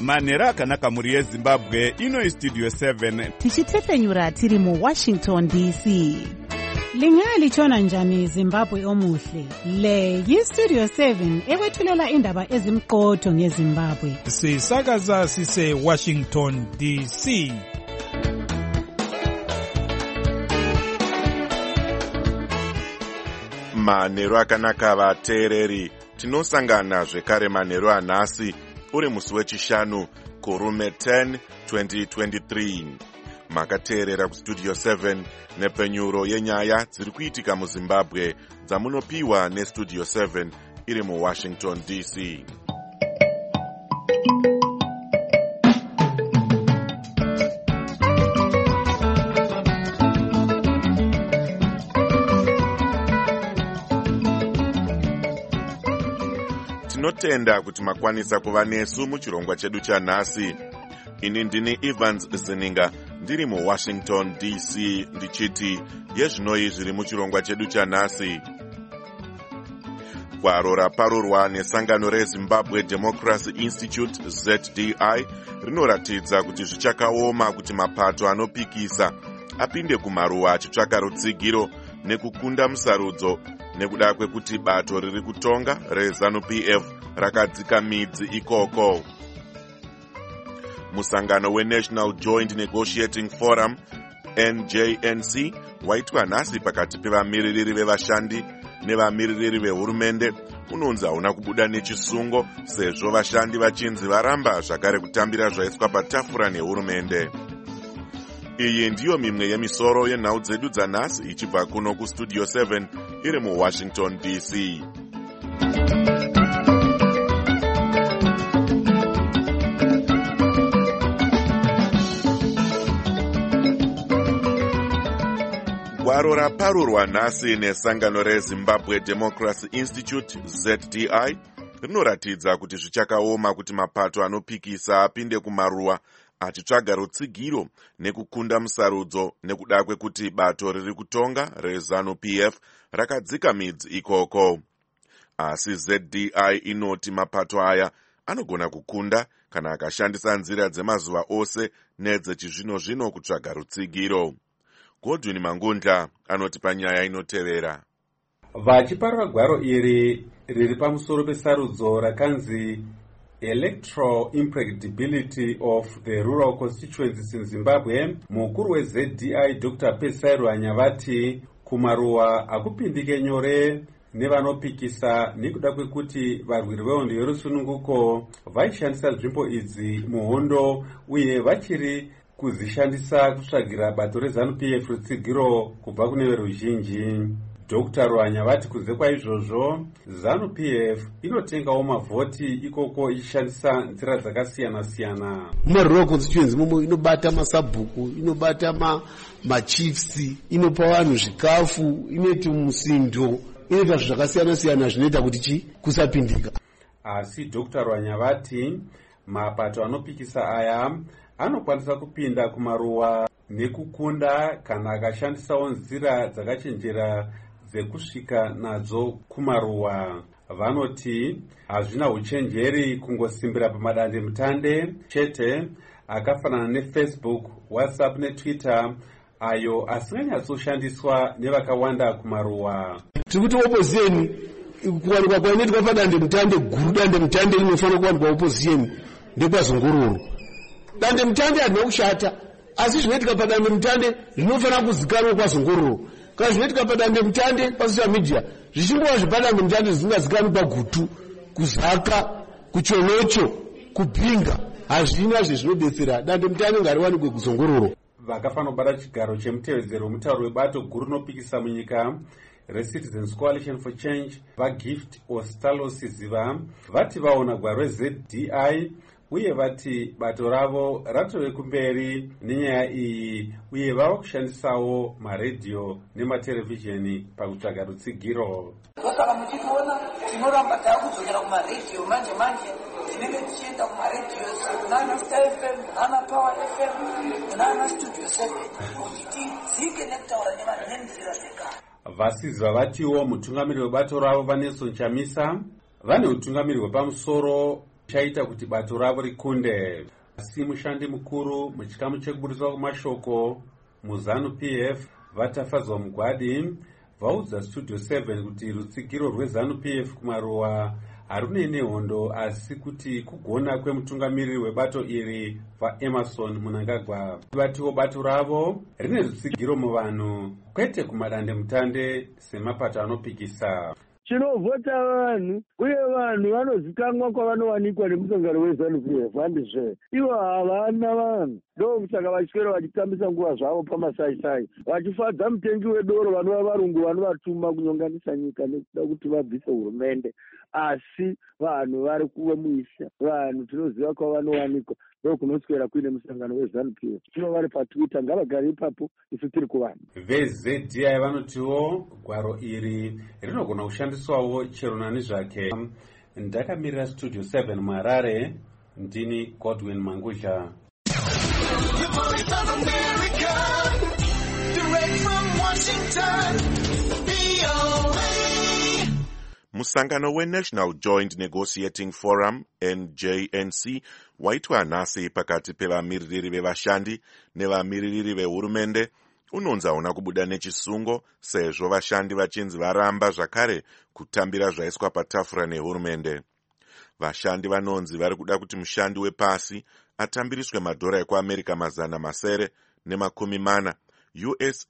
manheru akanaka mhuri yezimbabwe. Ino Studio 7 tichitefenyura tiri muWashington DC. Lingalitshona njani Zimbabwe omuhle? Le yiStudio 7 ekwethulela indaba ezimqotho ngeZimbabwe. Sisakaza sise Washington DC. Manheru akanaka vateereri, tinosangana zvekare manheru anhasi uri musi wechishanu kurume 10 2023. Makateerera kuStudio 7 nepenyuro yenyaya dziri kuitika muZimbabwe dzamunopiwa neStudio 7 iri muWashington DC. Tinotenda kuti makwanisa kuva nesu muchirongwa chedu chanhasi. Ini ndini Evans Zininga ndiri muWashington DC ndichiti yezvinoi zviri muchirongwa chedu chanhasi. Gwaro raparurwa nesangano reZimbabwe Democracy Institute ZDI rinoratidza kuti zvichakaoma kuti mapato anopikisa apinde kumaruwa achitsvaka rutsigiro nekukunda musarudzo nekuda kwekuti bato riri kutonga reZANU-PF rakadzika midzi ikoko. Musangano weNational Joint Negotiating Forum NJNC waitwa nhasi pakati pevamiririri vevashandi nevamiririri vehurumende unonzi hauna kubuda nechisungo sezvo vashandi vachinzi varamba zvakare kutambira zvaiswa patafura nehurumende. Iyi ndiyo mimwe yemisoro yenhau dzedu dzanhasi ichibva kuno kuStudio 7 iri muWashington DC. Gwaro raparurwa nhasi nesangano reZimbabwe Democracy Institute ZDI rinoratidza kuti zvichakaoma kuti mapato anopikisa apinde kumaruwa achitsvaga rutsigiro nekukunda musarudzo nekuda kwekuti bato riri kutonga reZANU-PF rakadzika midzi ikoko. Asi ZDI inoti mapato aya anogona kukunda kana akashandisa nzira dzemazuva ose nedzechizvino-zvino kutsvaga rutsigiro. Godwin Mangunda anoti panyaya inotevera. Vachiparwa gwaro iri riri pamusoro pesarudzo rakanzi Electoral Impracticability of the Rural Constituencies in Zimbabwe, mukuru weZDI Dr. Pesai Rwanyavati kumaruwa hakupindike nyore nevanopikisa nekuda kwekuti varwiri vehondo yerusununguko vaishandisa nzvimbo idzi muhondo uye vachiri kuzishandisa kutsvagira bato reZANU-PF rutsigiro kubva kune veruzhinji. Dr. Rwanyavati kunze kwaizvozvo ZANU-PF inotengawo mavhoti ikoko ichishandisa nzira dzakasiyana-siyana. Murural constituency momo inobata masabhuku, inobata machiefs, inopa vanhu zvikafu, inoita musindo, inoita zvakasiyana-siyana zvinoita kuti kusapindika. Asi Dr. Rwanyavati mapato anopikisa aya anokwanisa kupinda kumaruwa nekukunda kana akashandisawo nzira dzakachenjera dzekusvika nadzo kumaruwa. Vanoti hazvina uchenjeri kungosimbira pamadande mutande chete akafanana neFacebook, WhatsApp neTwitter ayo asinganyatsoshandiswa nevakawanda kumaruwa. Tikuti opposition kuwanikwa kwainoitwa padande mutande guru, dande mutande inofanira kuwanikwa opposition ndekwazungururu. Dande mutande hadina kushata, asi zvinoitika padande mutande zvinofanira kuzikanwa kwazungururu. Kana zvinoitika padande mutande pasocial media zvichingova zvepadande mutande zvisingazikanwi pagutu, kuzaka, kuchonocho, kupinga, hazvina zvezvinodetsera. Dande mutande ngariwanikwe kuzungururu. Vakafanira kubata chigaro chemutevedzero wemutauro webato guru rinopikisa munyika reCitizens Coalition for Change vaGift Ostalos Ziva vati vaona gwaro reZDI uye vati bato ravo ratove kumberi nenyaya iyi uye vava kushandisawo maredhiyo nematerevhizheni pakutsvaga rutsigiro. Saka muchitiona tinoramba takudzokera kumaredhiyo manje tinenge tichienda kumaredhiyo kunana Star FM, kunana Power FM, kunana Studio 7 kuti tidzike nekutaura nevanenzira zvekare. Vasizi vavatiwo mutungamiri webato ravo vaNelson Chamisa vane utungamiri hwepamusoro chaita kuti bato ravo rikunde. Asi mushandi mukuru muchikamu chekuburiswa kwemashoko muZANU-PF Vatafadzwa Mugwadi vaudza Studio 7 kuti rutsigiro rweZANU-PF kumaruwa harune nehondo, asi kuti kugona kwemutungamiriri webato iri vaEmerson Mnangagwa. Vatiwo bato ravo rine rutsigiro muvanhu kwete kumadandemutande semapato anopikisa. Chinovhota vanhu uye vanhu vanozikanwa kwavanowanikwa nemusangano weZANU-PF handizve ivo havana vanhu, ndokusaka vachipera vachitambisa nguva zvavo pamasaisai vachifadza mutengi wedoro vanova varungu vanovatuma kunyonganisa nyika nekuda kuti vabvise hurumende. Asi vanhu vari kuva muisha, vanhu tinoziva kwavanowanikwa ndokunoswera kuine musangano weZANU-PF. Tino vari paTwitter, ngavagare ipapo, isu tiri kuvanhu. VZDI vanotiwo gwaro iri rinogona kushandiswawo chero nani zvake. Ndakamirira Studio 7 muHarare, ndini Godwin Manguzha. Musangano weNational Joint Negotiating Forum NJNC waitwa nhasi pakati pevamiririri vevashandi nevamiririri vehurumende unonzi hauna kubuda nechisungo sezvo vashandi vachinzi varamba zvakare kutambira zvaiswa patafura nehurumende. Vashandi vanonzi vari kuda kuti mushandi wepasi atambiriswe madhora ekuAmerica $940 US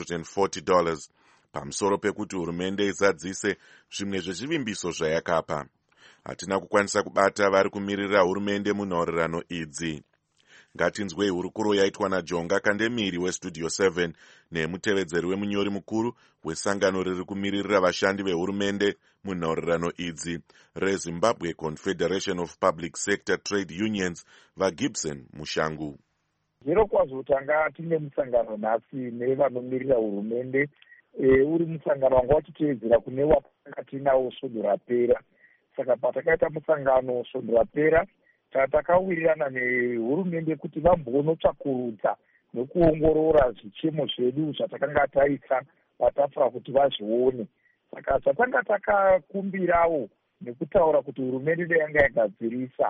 $840 pamusoro pekuti hurumende izadzise zvimwe zvezvivimbiso zvayakapa. Hatina kukwanisa kubata vari kumirira hurumende munhaurirano idzi. Ngatinzwei hurukuro yaitwa naJonga Kandemiri weStudio 7 nemutevedzeri wemunyori mukuru wesangano riri kumiririra vashandi vehurumende munhaurirano idzi reZimbabwe Confederation of Public Sector Trade Unions vaGibson Mushangu. Zviro kwazvo tanga tine musangano nhasi nevanomirira hurumende, uri musangano wanga wachitevedzera kune watanga tinawo svondo rapera. Saka patakaita musangano svondo rapera takawirirana nehurumende kuti vambonotsvakurudza nekuongorora zvichemo zvedu zvatakanga taisa patafura kuti vazvione. Saka zvatanga takakumbirawo nekutaura kuti hurumende yanga yagadzirisa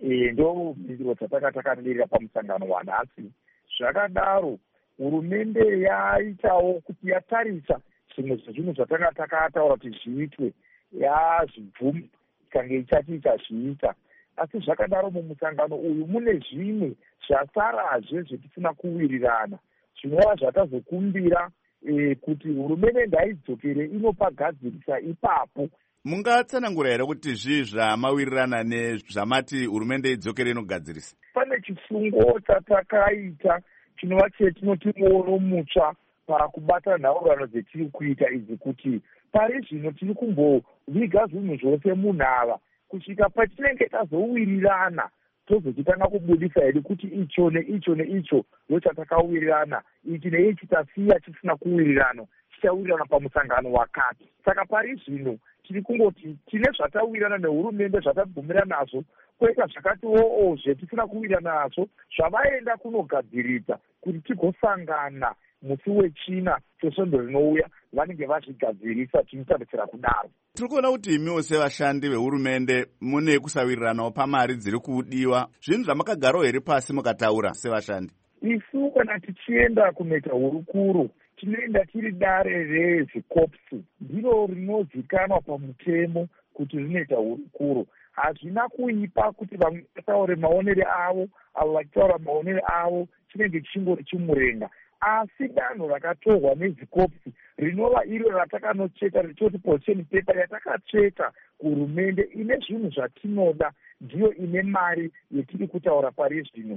ndo mhinduro dzatanga takamirira pamusangano wanhasi. Zvakadaro hurumende yaitawo kuti yatarisa zvimwe zvezvinhu zvatanga takataura kuti zviitwe yazvibvumi ikange ichati ichazviita. Asi zvakadaro mumusangano uyu mune zvimwe zvasarazve zvetisina kuwirirana zvinova zvatazokumbira kuti hurumende ngaidzokere inopagadzirisa ipapo. Mungatsanangura here kuti zvii zvamawirirana nezvamati hurumende idzokere inogadzirisa? Pane chisungo chatakaita chinova chetinoti muono mutsva pakubata nhaurirano dzetiri kuita idzi, kuti pari zvino tiri kumboviga zvinhu zvose munhava kusvika patinenge tazowirirana tozochitanga kubudisa hedu kuti icho neicho neicho ndochatakawirirana, ichi neichi tasiya chisina kuwirirana chichawirirana pamusangano wakati. Saka pari zvino tiri kungoti tine zvatawirirana nehurumende zvatabvumira nazvo, kwoita zvakatiwo zvetisina kuwirirana nazvo zvavaenda kunogadziridza kuti tigosangana musi wechina chesvondo rinouya vanenge vazvigadzirisa tichitarisira kudaro. Tiri kuona kuti imiwo sevashandi vehurumende mune kusawiriranawo pamari dziri kudiwa. Zvinhu zvamakagarawo here pasi mukataura sevashandi? Isu kana tichienda kunoita hurukuro tinoenda tiri dare rezvikopsi, ndiro rinozikanwa pamutemo kuti rinoita hurukuro. Hazvina kuipa kuti vamwe vataure maonere avo, avo vachitaura maonere avo, chinenge chingori chimurenga. Asi danho rakatorwa nezvikopsi rinova iro ratakanocheka richoti position paper yatakatsveta kuhurumende ine zvinhu zvatinoda, ndiyo ine mari yetiri kutaura pari zvino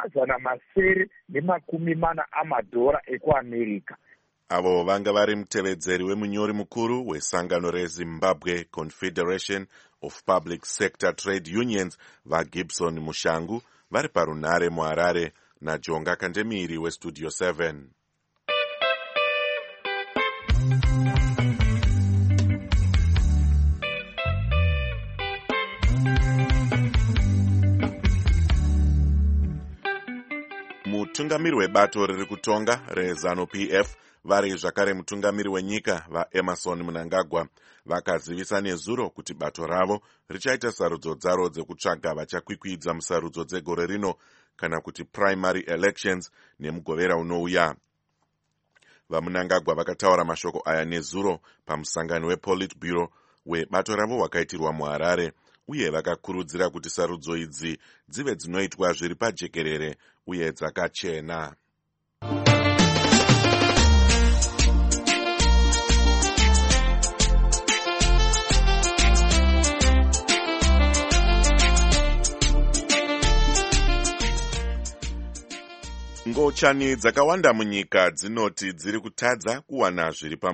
$940 ekuAmerica. Avo vanga vari mutevedzeri wemunyori mukuru wesangano reZimbabwe Confederation of Public Sector Trade Unions vaGibson Mushangu vari parunhare muHarare naJonga Kandemiri weStudio 7. Mutungamiri webato riri kutonga reZANU-PF Vari zvakare mutungamiri wenyika vaEmerson Mnangagwa vakazivisa nezuro kuti bato ravo richaita sarudzo dzaro dzekutsvaga vachakwikwidza musarudzo dzegore rino kana kuti primary elections nemugovera unouya. VaMnangagwa vakataura mashoko aya nezuro pamusangano wePolitburo webato ravo wakaitirwa muHarare, uye vakakurudzira kuti sarudzo idzi dzive dzinoitwa zviri pajekerere uye dzakachena. Ngochani dzakawanda munyika dzinoti dziri kutadza kuwanana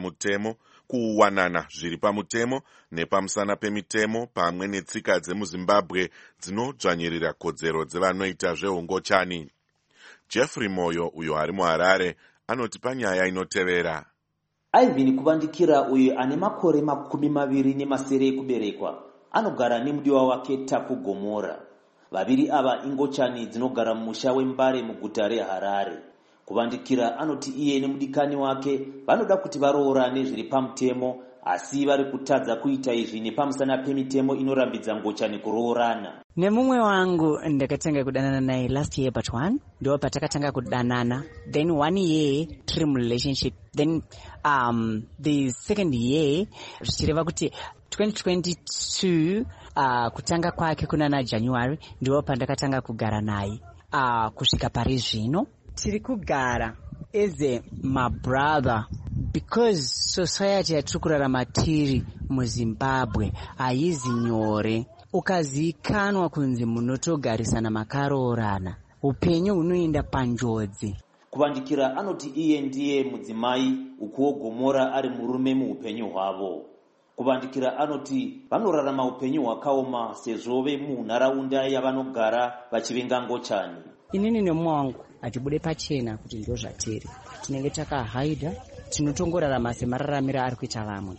zviri pamutemo nepamusana pemitemo pamwe netsika dzemuZimbabwe dzinodzvanyirira kodzero dzevanoita zveungochani. Jeffrey Moyo, uyo ari muHarare, anoti panyaya inotevera. Ivan Kuvandikira, uyo ane makore 27 ekuberekwa, anogara nemudiwa wake Tapu Gomora. Vaviri ava ingochani dzinogara mumusha weMbare muguta reHarare. Kuvandikira anoti iye nemudikani wake vanoda kuti varoorane zviri pamutemo, asi vari kutadza kuita izvi nepamusana pemitemo inorambidza ngochani kuroorana. Nemumwe wangu ndakatanga kudanana naye last year but one ndo patakatanga kudanana, then 1 year tiri relationship, then the second year zvichireva kuti 2022 kutanga kwake kuna January ndo pandakatanga kugara naye kusvika pari zvino tiri kugara as my brother, because society yatiri kurarama tiri muZimbabwe haizi nyore. Ukazikanwa kunzi munotogarisana makaroorana, upenyu hunoenda panjodzi. Kuvandikira anoti iye ndiye mudzimai, ukuwo Gomora ari murume muupenyu hwavo. Kuvandikira anoti vanorarama upenyu hwakaoma sezvo vemunharaunda yavanogara vachivenga ngochani. Inini nemumwe wangu hatibude pachena kuti ndo zvatiri, tinenge takahaidha, tinotongorarama semararamiro ari kuita vamwe.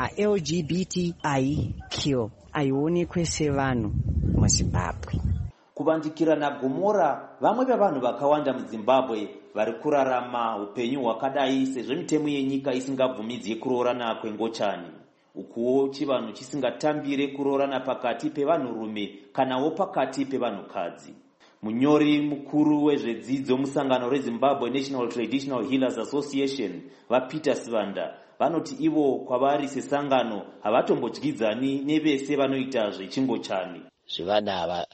LGBTIQ haionekwe sevanhu muZimbabwe. Kuvandikira naGomora vamwe vevanhu vakawanda muZimbabwe vari kurarama upenyu hwakadai sezvo mitemo yenyika isingabvumidzi kuroorana kwengochani. Ukuwo chivanhu chisingatambire kuroorana pakati pevanhurume kanawo pakati pevanhukadzi. Munyori mukuru wezvedzidzo musangano reZimbabwe National Traditional Healers Association vaPeter Sivanda vanoti ivo kwavari sesangano havatombodyidzani nevese vanoita zvechingochani. Zvevana ava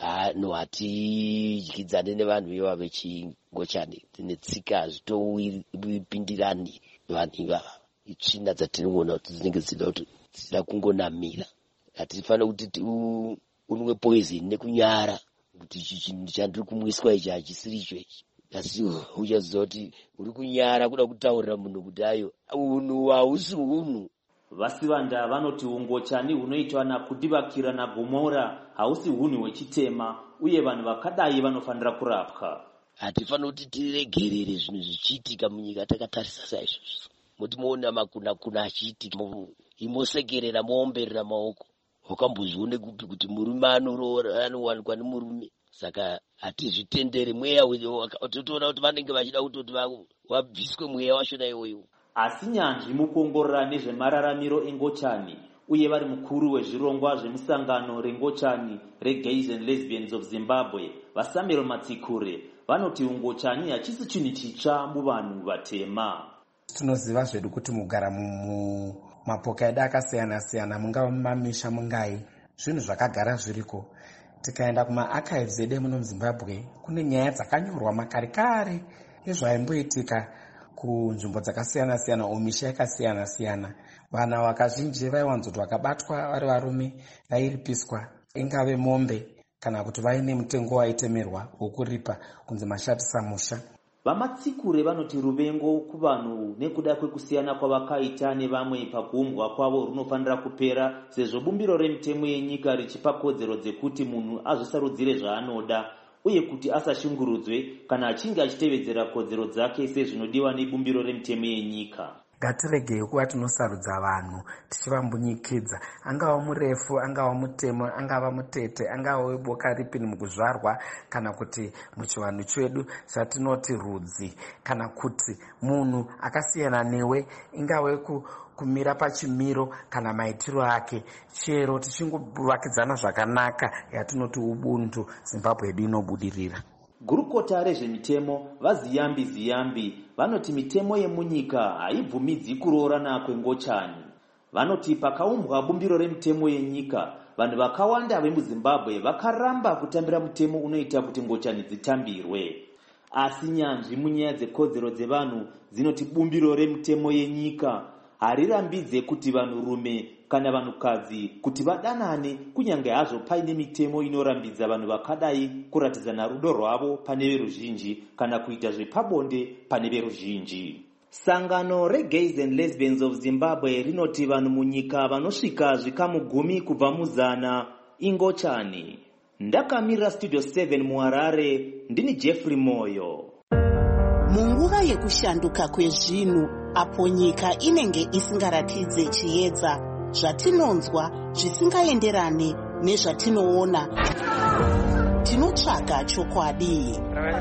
hatidyidzane nevanhu ivava vechingochani, dzine tsika hazvitopindirani vanhu ivava. Itsvina dzatinoona kuti dzinenge dzida kungonamira. Hatifanira kuti unwe poison nekunyara kuti chinhu chandiri kumwiswa ichi hachisiri icho ichi. Asi uchaziva kuti uri kunyara kuda kutaurira munhu kuti ayo unhu hausi unhu. Vasivanda vanoti ungochani hunoitwa nakudivakira naGomora hausi hunhu hwechitema, uye vanhu vakadai vanofanira kurapwa. Hatifanira kuti tiregerere zvinhu zvichiitika munyika takatarisa saizvozvo. Mutimoona makuna achiitika imosekerera moomberera maoko. Wakambozvione kupi kuti murume anowanikwa nemurume? Saka hatizvitendere mweya totoona kuti vanenge vachida kutoti wabviswe mweya wachona iwoyo. Asi nyanzvi mukuongorora nezvemararamiro engochani uye vari mukuru wezvirongwa zvemusangano rengochani reGays and Lesbians of Zimbabwe vaSamuel Matsikure vanoti ungochani hachisi chinhu chitsva muvanhu vatema. Tinoziva zvedu kuti mugara mumapoka edu akasiyana-siyana, mungava mumamisha mungai, zvinhu zvakagara zviriko. Tikaenda kuma-archives edu muno muZimbabwe kune nyaya dzakanyorwa makare ezvaimboitika kunzvimbo dzakasiyana-siyana, umisha yakasiyana-siyana. Vana vakazhinji vaiwanzoti vakabatwa vari varume vairipiswa, ingave mombe kana kuti vaine mutengo waitemerwa wokuripa kunzi mashatisa musha. VaMatsikure vanoti ruvengo kuvanhu nekuda kwekusiyana kwavakaita nevamwe pakuumbwa kwavo runofanira kupera, sezvo bumbiro remitemo yenyika richipa kodzero dzekuti munhu azvisarudzire zvaanoda uye kuti asashungurudzwe kana achinge achitevedzera kodzero dzake sezvinodiwa nebumbiro remitemo yenyika. ngatiregei kuva tinosarudza vanhu tichivambunyikidza, angava murefu, angava mutemo, angava mutete, angava weboka ripi mukuzvarwa, kana kuti muchivanhu chedu zvatinoti rudzi, kana kuti munhu akasiyana newe, ingave kumira pachimiro kana maitiro ake, chero tichingovakidzana zvakanaka yatinoti ubuntu, Zimbabwe yedu inobudirira. Gurukota rezvemitemo vaziyambi vanoti mitemo yemunyika haibvumidzi kuroorana kwengochani. Vanoti pakaumbwa bumbiro remitemo yenyika, vanhu vakawanda vemuZimbabwe vakaramba kutambira mutemo unoita kuti ngochani dzitambirwe. Asi nyanzvi munyaya dzekodzero dzevanhu dzinoti bumbiro remitemo yenyika harirambidze kuti vanhurume kana vanhukadzi kuti vadanane, kunyange hazvo paine mitemo inorambidza vanhu vakadai kuratidzana rudo rwavo pane veruzhinji kana kuita zvepabonde pane veruzhinji. Sangano reGays and Lesbians of Zimbabwe rinoti vanhu munyika vanosvika zvikamu 10 kubva muzana ingochani. Ndakamirira Studio 7 muHarare, ndini Jeffrey Moyo. Munguva yekushanduka kwezvinhu, apo nyika inenge isingaratidze chiedza, zvatinonzwa zvisingaenderane nezvatinoona, tinotsvaga chokwadi.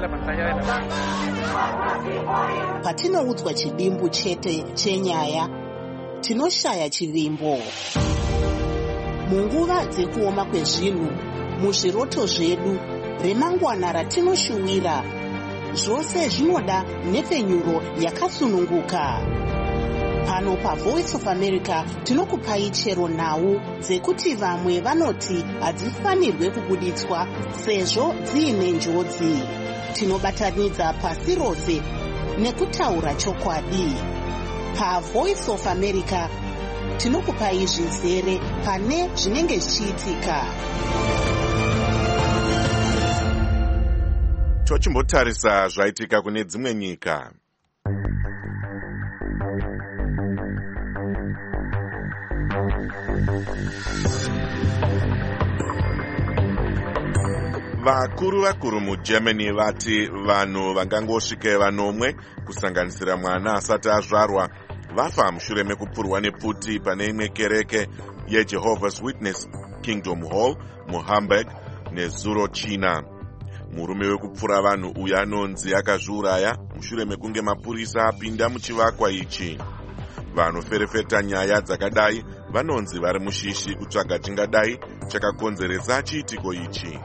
Patinoudzwa chidimbu chete chenyaya, tinoshaya chivimbo. Munguva dzekuoma kwezvinhu, muzviroto zvedu, remangwana ratinoshuwira, zvose zvinoda nhepfenyuro yakasununguka. Pano paVoice of America tinokupai chero nhau dzekuti vamwe vanoti hadzifanirwe kubuditswa sezvo dziine njodzi. Tinobatanidza pasi rose nekutaura chokwadi. PaVoice of America tinokupai zvizere pane zvinenge zvichiitika. Tochimbotarisa zvaitika kune dzimwe nyika. Vakuru muGermany vati vanhu vangangosvike vanomwe kusanganisira mwana asati azvarwa vafa mushure mekupfurwa nepfuti pane imwe kereke yeJehovah's Witness Kingdom Hall muHamburg nezuro China. Murume wekupfura vanhu uyu anonzi akazviuraya mushure mekunge mapurisa apinda muchivakwa ichi. Vanoferefeta nyaya dzakadai vanonzi vari mushishi kutsvaga chingadai chakakonzeresa chiitiko ichi.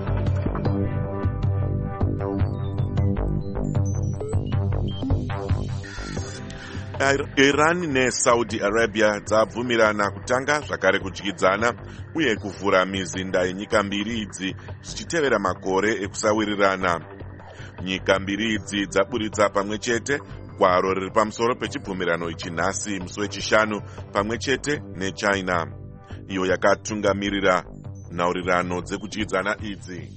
Iran neSaudi Arabia dzabvumirana kutanga zvakare kudyidzana uye kuvhura mizinda yenyika mbiri idzi zvichitevera makore ekusawirirana. Nyika mbiri idzi dzaburitsa pamwe chete gwaro riri pamusoro pechibvumirano ichi nhasi musi wechishanu pamwe chete neChina, iyo yakatungamirira nhaurirano dzekudyidzana idzi.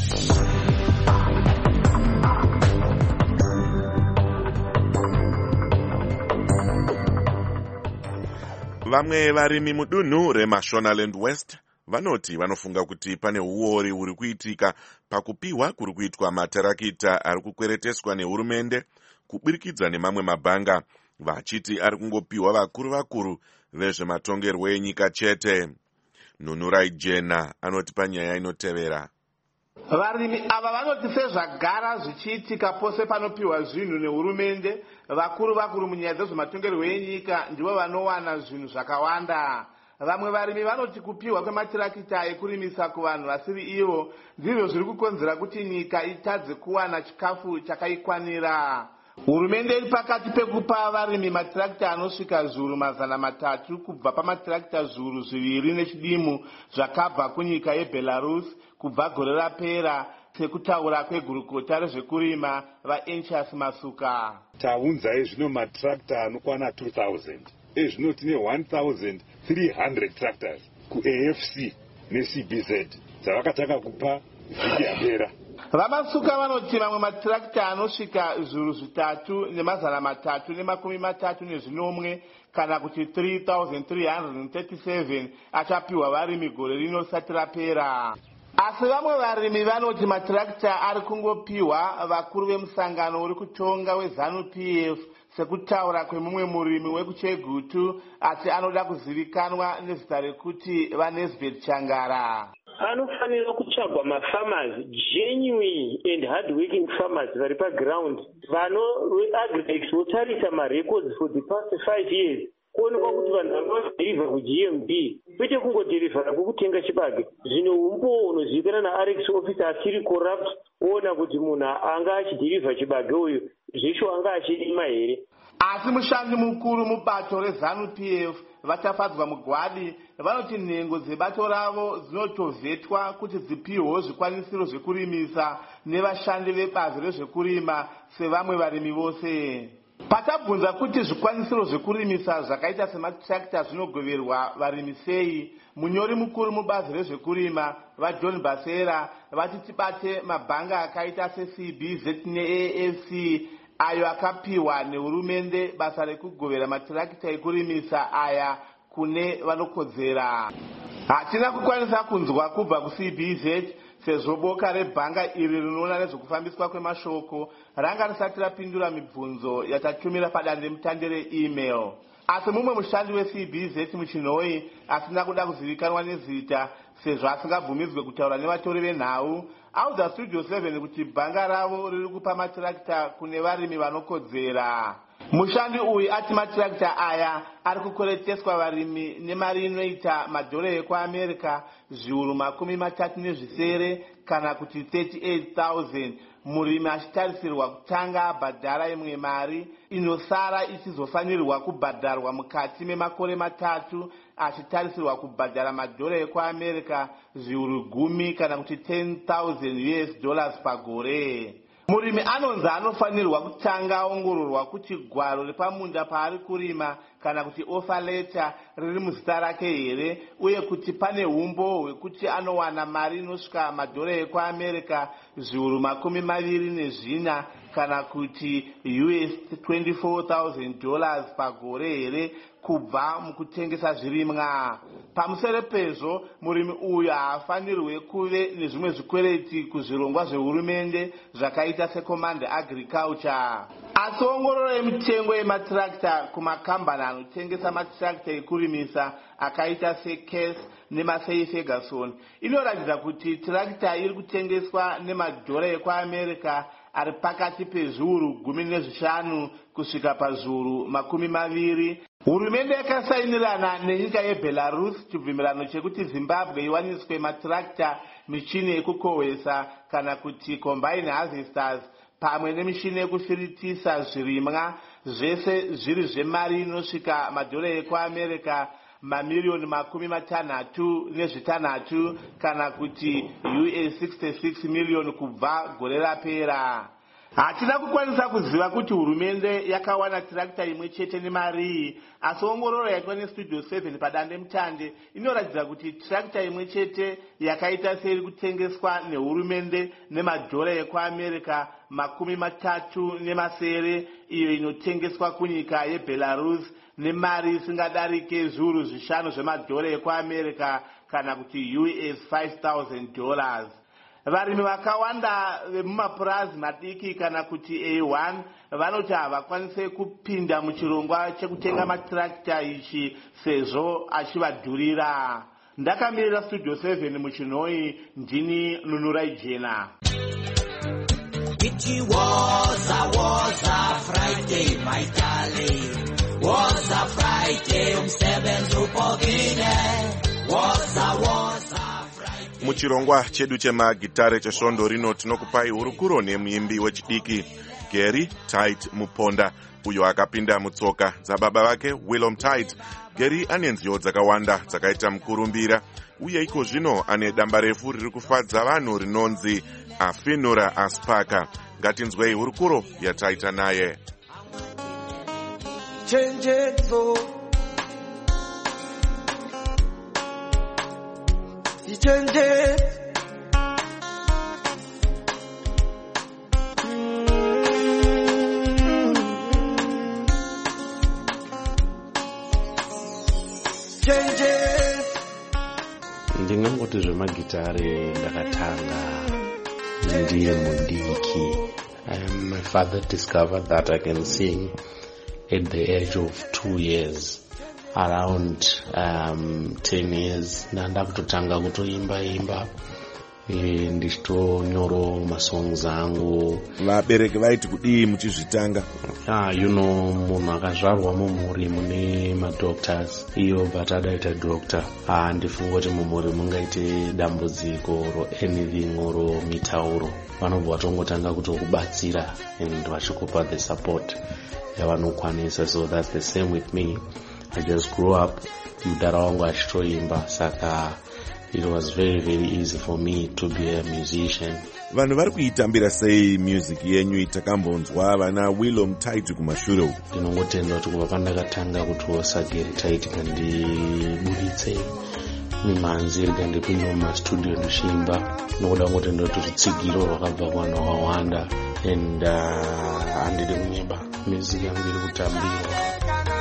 Vamwe varimi mudunhu reMashonaland West vanoti vanofunga kuti pane uori huri kuitika pakupiwa kuri kuitwa matarakita ari kukwereteswa nehurumende kuburikidza nemamwe mabhanga, vachiti ari kungopiwa vakuru vezvematongerwo enyika chete. Nunurai Jena anoti panyaya inotevera. Varimi ava vanoti sezvagara zvichiitika pose panopiwa zvinhu nehurumende, vakuru munyaya dzezvematongerwo enyika ndivo vanowana zvinhu zvakawanda. Vamwe varimi vanoti kupiwa kwematirakita ekurimisa kuvanhu vasiri ivo ndizvo zviri kukonzera kuti nyika itadze kuwana chikafu chakaikwanira. Hurumende iri pakati pekupa varimi matirakita anosvika zviuru 300 kubva pamatirakita zviuru 2 nechidimu zvakabva kunyika yeBelarus kubva gore rapera, sekutaura kwegurukota rezvekurima vaEnchas Masuka. Taunzai zvino matirakita anokwana 2000, ezvino tine 1300 tractors kuAFC neCBZ dzavakatanga kupa vhiki yapera. Vamasuka vanoti mamwe matirakita anosvika zviuru 3,330 kana kuti 3,337 achapiwa varimi gore rino risati rapera. Asi vamwe varimi vanoti matirakita ari kungopiwa vakuru vemusangano uri kutonga weZANU-PF sekutaura kwemumwe murimi wekuchegutu asi anoda kuzivikanwa nezita rekuti vanesbet changara. Anofanira kutsvagwa mafarmers, genuine and hard-working farmers vari paground, agridex votarisa marecords for the past 5 years, kuonekwa kuti vanhu vanodhirivha kuGMB kwete kungodhirivhara kwekutenga chibage. Zvino umbo unozivikanwa naRx officer asiri corrupt, oona kuti munhu anga achidhirivha chibage uyu zvisho anga achirima here. Asi mushandi mukuru mubato reZANU-PF vatafadzwa mugwadi vanoti nhengo dzebato ravo dzinotovhetwa kuti dzipiwewo zvikwanisiro zvekurimisa nevashandi vebazi rezvekurima sevamwe varimi vose. Patabvunza kuti zvikwanisiro zvekurimisa zvakaita sematractor zvinogoverwa varimi sei, munyori mukuru mubazi rezvekurima vaJohn Basera vati tibate mabhanga akaita seCBZ neAFC ayo akapiwa nehurumende basa rekugovera matirakita ekurimisa aya kune vanokodzera. Hatina kukwanisa kunzwa kubva kuCBZ sezvo boka rebhanga iri rinoona nezvekufambiswa kwemashoko ranga risati rapindura mibvunzo yatatumira padandemutande reemail. Asi mumwe mushandi weCBZ muchinhoi asina kuda kuzivikanwa nezita sezvo asingabvumidzwe kutaura nevatori venhau audza Studio 7 kuti bhanga ravo riri kupa matirakita kune varimi vanokodzera. Mushandi uyu ati matirakita aya ari kukwereteswa varimi nemari inoita madhora ekuAmerica zviuru 37 kana kuti 38,000, murimi achitarisirwa kutanga abhadhara imwe mari inosara ichizofanirwa kubhadharwa mukati memakore 3 achitarisirwa kubhadhara madhora ekuAmerica zviuru 10 kana kuti $10,000 pagore. Murimi anonzi anofanirwa kutanga aongororwa kuti gwaro repamunda paari kurima kana kuti offer letter riri muzita rake here, uye kuti pane umbo hwekuti anowana mari inosvika madhora ekuAmerica zviuru 24 kana kuti $24,000 pagore here kubva mukutengesa zvirimwa. Pamusoro pezvo murimi uyu haafanirwe kuve nezvimwe zvikwereti kuzvirongwa zvehurumende zvakaita seCommand Agriculture. Asi ongororo yemitengo yematirakita kumakambani anotengesa matirakita ekurimisa akaita seCase neMassey Ferguson inoratidza kuti tirakita iri kutengeswa nemadhora ekuAmerica ari pakati pezviuru 15 kusvika pazviuru 20. Hurumende yakasainirana nenyika yeBelarus chibvumirano chekuti Zimbabwe iwaniswe matirakita, michini yekukohwesa kana kuti combine harvesters pamwe nemishini yekufiritisa zvirimwa, zvese zviri zvemari inosvika madhora ekuAmerica mamiliyoni 66 kana kuti $66 miliyoni kubva gore rapera. Hatina kukwanisa kuziva kuti hurumende yakawana tirakita imwe chete nemari iyi, asi ongororo yaitwa neStudio 7 padandemutande inoratidza kuti tirakita imwe chete yakaita seiri kutengeswa nehurumende nemadhora ekuAmerica 37 iyo inotengeswa kunyika yeBelarus nemari isingadarike zviuru 5 zvemadhora ekuAmerica kana kuti $5,000. Varimi vakawanda vemumapurazi madiki kana kuti A1 vanoti havakwanise kupinda muchirongwa chekutenga matirakita ichi sezvo achivadhurira. Ndakamirira Studio 7 muchinhoi, ndini Nunurai Jena. It was a Friday, my darling. Was a Friday, umsebenzi upogine. Was a muchirongwa chedu chemagitare chesvondo rino tinokupai hurukuro nemuimbi wechidiki Gary Tite Muponda, uyo akapinda mutsoka dzababa vake Willem Tite. Gary ane nziyo dzakawanda dzakaita mukurumbira, uye iko zvino ane damba refu riri kufadza vanhu rinonzi Afinura Aspaka. Ngatinzwei hurukuro yataita naye. Chenjedzo Chenje ndingangoti zvemagitare ndakatanga ndiye mudiki. My father discovered that I can sing at the age of 2 years. Around 10 years ndanda kutotanga kutoimba ndichitonyoro masongs angu. Vabereki vaiti kudii muchizvitanga? Munhu akazvarwa mumhuri mune madoctors, iyo vatadaita doctor. Ndifunga kuti mumhuri mungaite dambudziko ro anything oro mitauro, vanobva vatongotanga kutokubatsira and vachikupa the support yavanokwanisa. So that's the same with me. I just grew up mudara wangu achitoimba, saka it was very, very easy for me to be a musician. Vanhu vari kuitambira sei music yenyu? Takambonzwa vana Willom Tight kumashure uku. Ndinongotenda kuti kubva pandakatanga kutosa Gary Tight kandibuditse mimanzi rikandipinda mumastudio ndichiimba, nokuda kungotenda kuti rutsigiro rwakabva kuvanhu vakawanda and handidi kunyeba music yangu iri kutambirwa.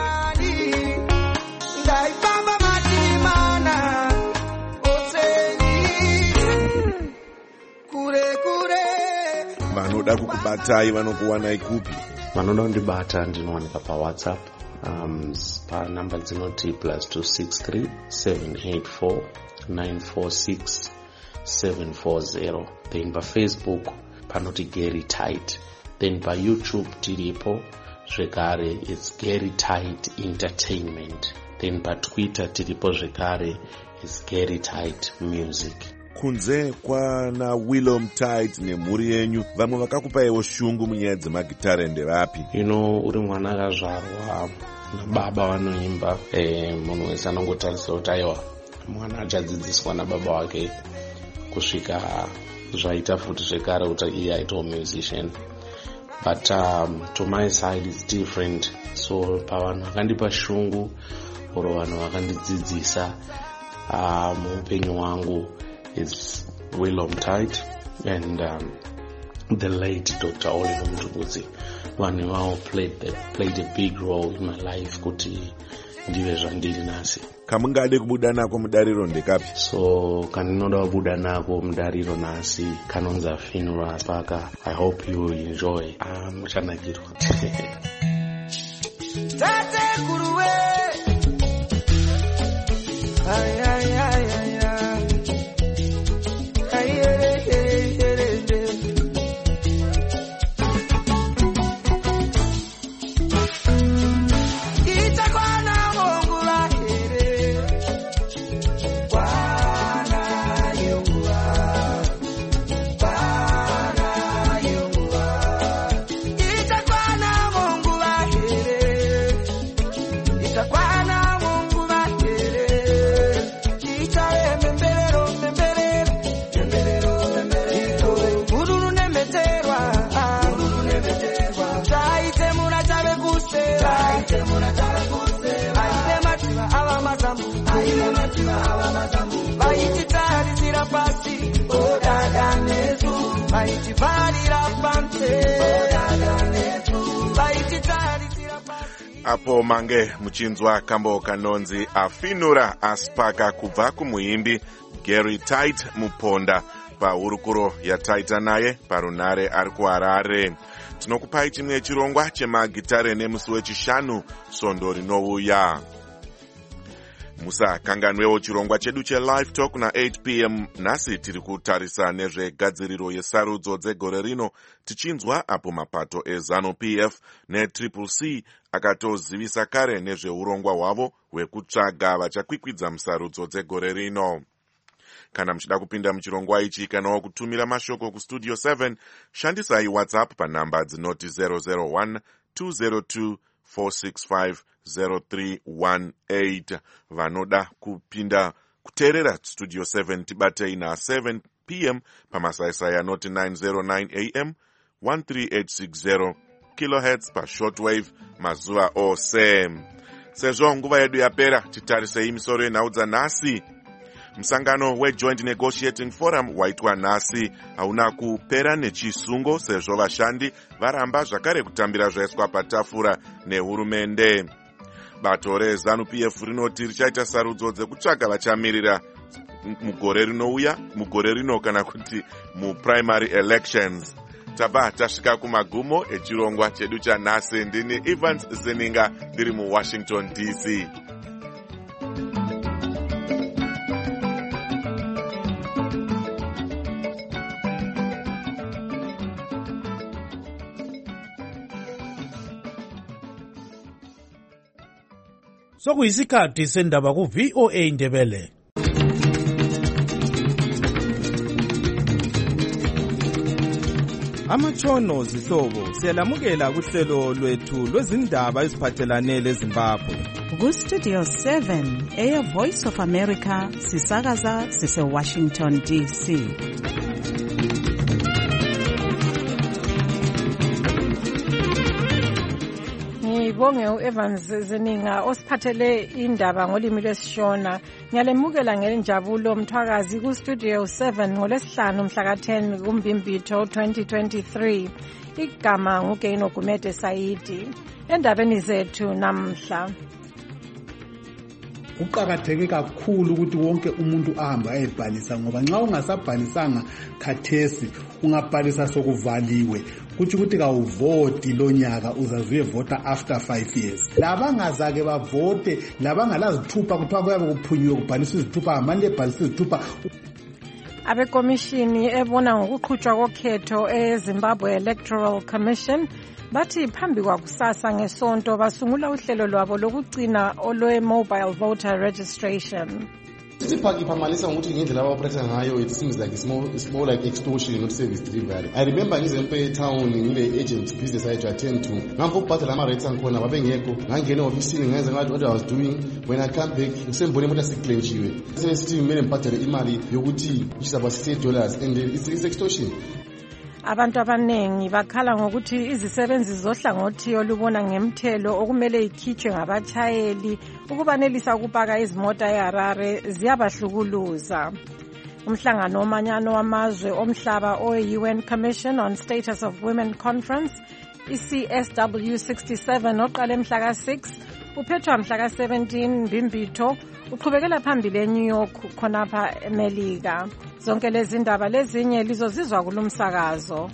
Vanoda kukubatai vanokuwanai kupi? Vanoda kundibata ndinowanika paWhatsApp panamba dzinoti +263 784 946 740. Then paFacebook panoti Gary Tight. Then paYouTube tiripo zvekare, it's Gary Tight Entertainment. Then paTwitter tiripo zvekare, it's Gary Tight Music. Kunze kwana Willom Tight nemhuri yenyu, vamwe vakakupaiwo shungu munyaya dzemagitare ndevapi? Uri mwana akazvarwa nababa vanoimba, munhu wese anongotarisira kuti aiwa mwana achadzidziswa nababa wake kusvika zvaita futi zvekare kuti iye aitawo musician. But to my side it's different. So pavanhu vakandipa shungu oro vanhu vakandidzidzisa muupenyu hwangu, it's Willom Tight and the late Dr. Oliver Mtukudzi. Vanhu ivavo played a big role in my life kuti ndive zvandiri nhasi. Kamungade kubuda nako mudariro ndekapi? So kandinoda kubuda nako mudariro nhasi kanonzi Afinura Spaka. I hope you enjoy. Muchanakirwa. Tate kuruwe. Ay ay ay ay ay. Ay ay ay ay. Itakwana Mungu lahiri. Bwana Yehova. Bwana Yehova. Itakwana Mungu lahiri. Itakwana Mungu lahiri. Itaye mbembelero mbembelero. Mbembelero mbembelero. Ururu nemeterwa. Ururu nemeterwa. Taite muna tabe kuse. Taite muna tabe kuse. Aile matima awa mazamu. Aile matima awa mazamu. Baiti tari zira pasi. O dada netu. Baiti varira pante. O dada netu. Baiti tari zira pasi. Apo mange muchinzwa kambo kanonzi Afinura Aspaka kubva kumuimbi Gary Tight muponda pahurukuro yataita naye parunare ari kuHarare. Tinokupai chimwe chirongwa chemagitare nemusi wechishanu svondo rinouya. Musakanganwewo chirongwa chedu cheLive Talk na8 p.m. Nhasi tiri kutarisa nezvegadziriro yesarudzo dzegore rino, tichinzwa apo mapato eZANU-PF neCCC akatozivisa kare nezveurongwa hwavo hwekutsvaga vachakwikwidza musarudzo dzegore rino. Kana muchida kupinda muchirongwa ichi kanawo kutumira mashoko kustudio 7, shandisai WhatsApp panhamba dzinoti 001 202 4650318. Vanoda kupinda kuteerera studio 7 tibatei na7 p.m. pamasaisai anoti 909 am 13860 kilohertz pashortwave mazuva ose. Sezvo nguva yedu yapera, titarisei misoro yenhau dzanhasi. Musangano weJoint Negotiating Forum waitwa nhasi hauna kupera nechisungo sezvo vashandi varamba zvakare kutambira zvaiswa patafura nehurumende. Bato reZANU-PF rinoti richaita sarudzo dzekutsvaga vachamirira mugore rino kana kuti muprimary elections. taba tasvika kumagumo echirongwa chedu chanhasi. Ndini Evans Zeninga ndiri muWashington DC. Sokuyisikhathi sendaba ku VOA Ndebele. Amatshono zihlobo siyalamukela kuhlelo lwethu lwezindaba eziphathelane leZimbabwe. Ku Studio 7 eya Voice of America sisakaza sise Washington DC. Ngibonge uEvans Zeninga osiphathele indaba ngolimi lwesishona. Ngiyalemukela ngenjabulo Mthwakazi ku Studio 7 ngolesihlanu mhla ka-10 kuMbimbitho 2023. Igama nguGaino Gumede Saidi. Endabeni zethu namhla. Kuqakatheke kakhulu ukuthi wonke umuntu ahambe ayebhalisa ngoba nxa ungasabhalisanga khathesi ungabhalisa sokuvaliwe kuthi ukuthi kawuvoti lonyaka uzazuye vota after 5 years. Labangazake bavote labangalazithupha kuthiwa kuyabe kuphunyiwe kubhaliswa izithupha amanje ebhalisa izithupha. Abekomishini ebona ngokuqhutshwa kokhetho eZimbabwe Electoral Commission bathi phambi kwakusasa ngesonto basungula uhlelo lwabo lokugcina olwe-mobile voter registration. Siphakipamanisa ngokuthi ngendlela abaoperator ngayo it seems like it's more like extortion not service delivery. I remember ngizempe town ngile agent business I to attend to. Ngamfo ukubhatala ama-rates angikhona babengekho. Ngangena ofisini ngenza ngathi what I was doing. When I come back ngisembone imoto siclenchiwe. Sesithi kumele ngibhadale imali yokuthi which is about $68 and it's extortion. Abantu abanengi bakhala ngokuthi izisebenzi zohlangothi olubona ngemthelo okumele ikhitshwe ngabatshayeli ukubanelisa ukupaka izimota eHarare ziyabahlukuluza. Umhlangano womanyano wamazwe omhlaba o-UN Commission on Status of Women Conference iCSW67 oqale mhla ka-6 uphethwa mhla ka-17 Mbimbitho uqhubekela phambili eNew York khonapha eMelika. Zonke lezi ndaba lezinye lizozizwa kulumsakazo.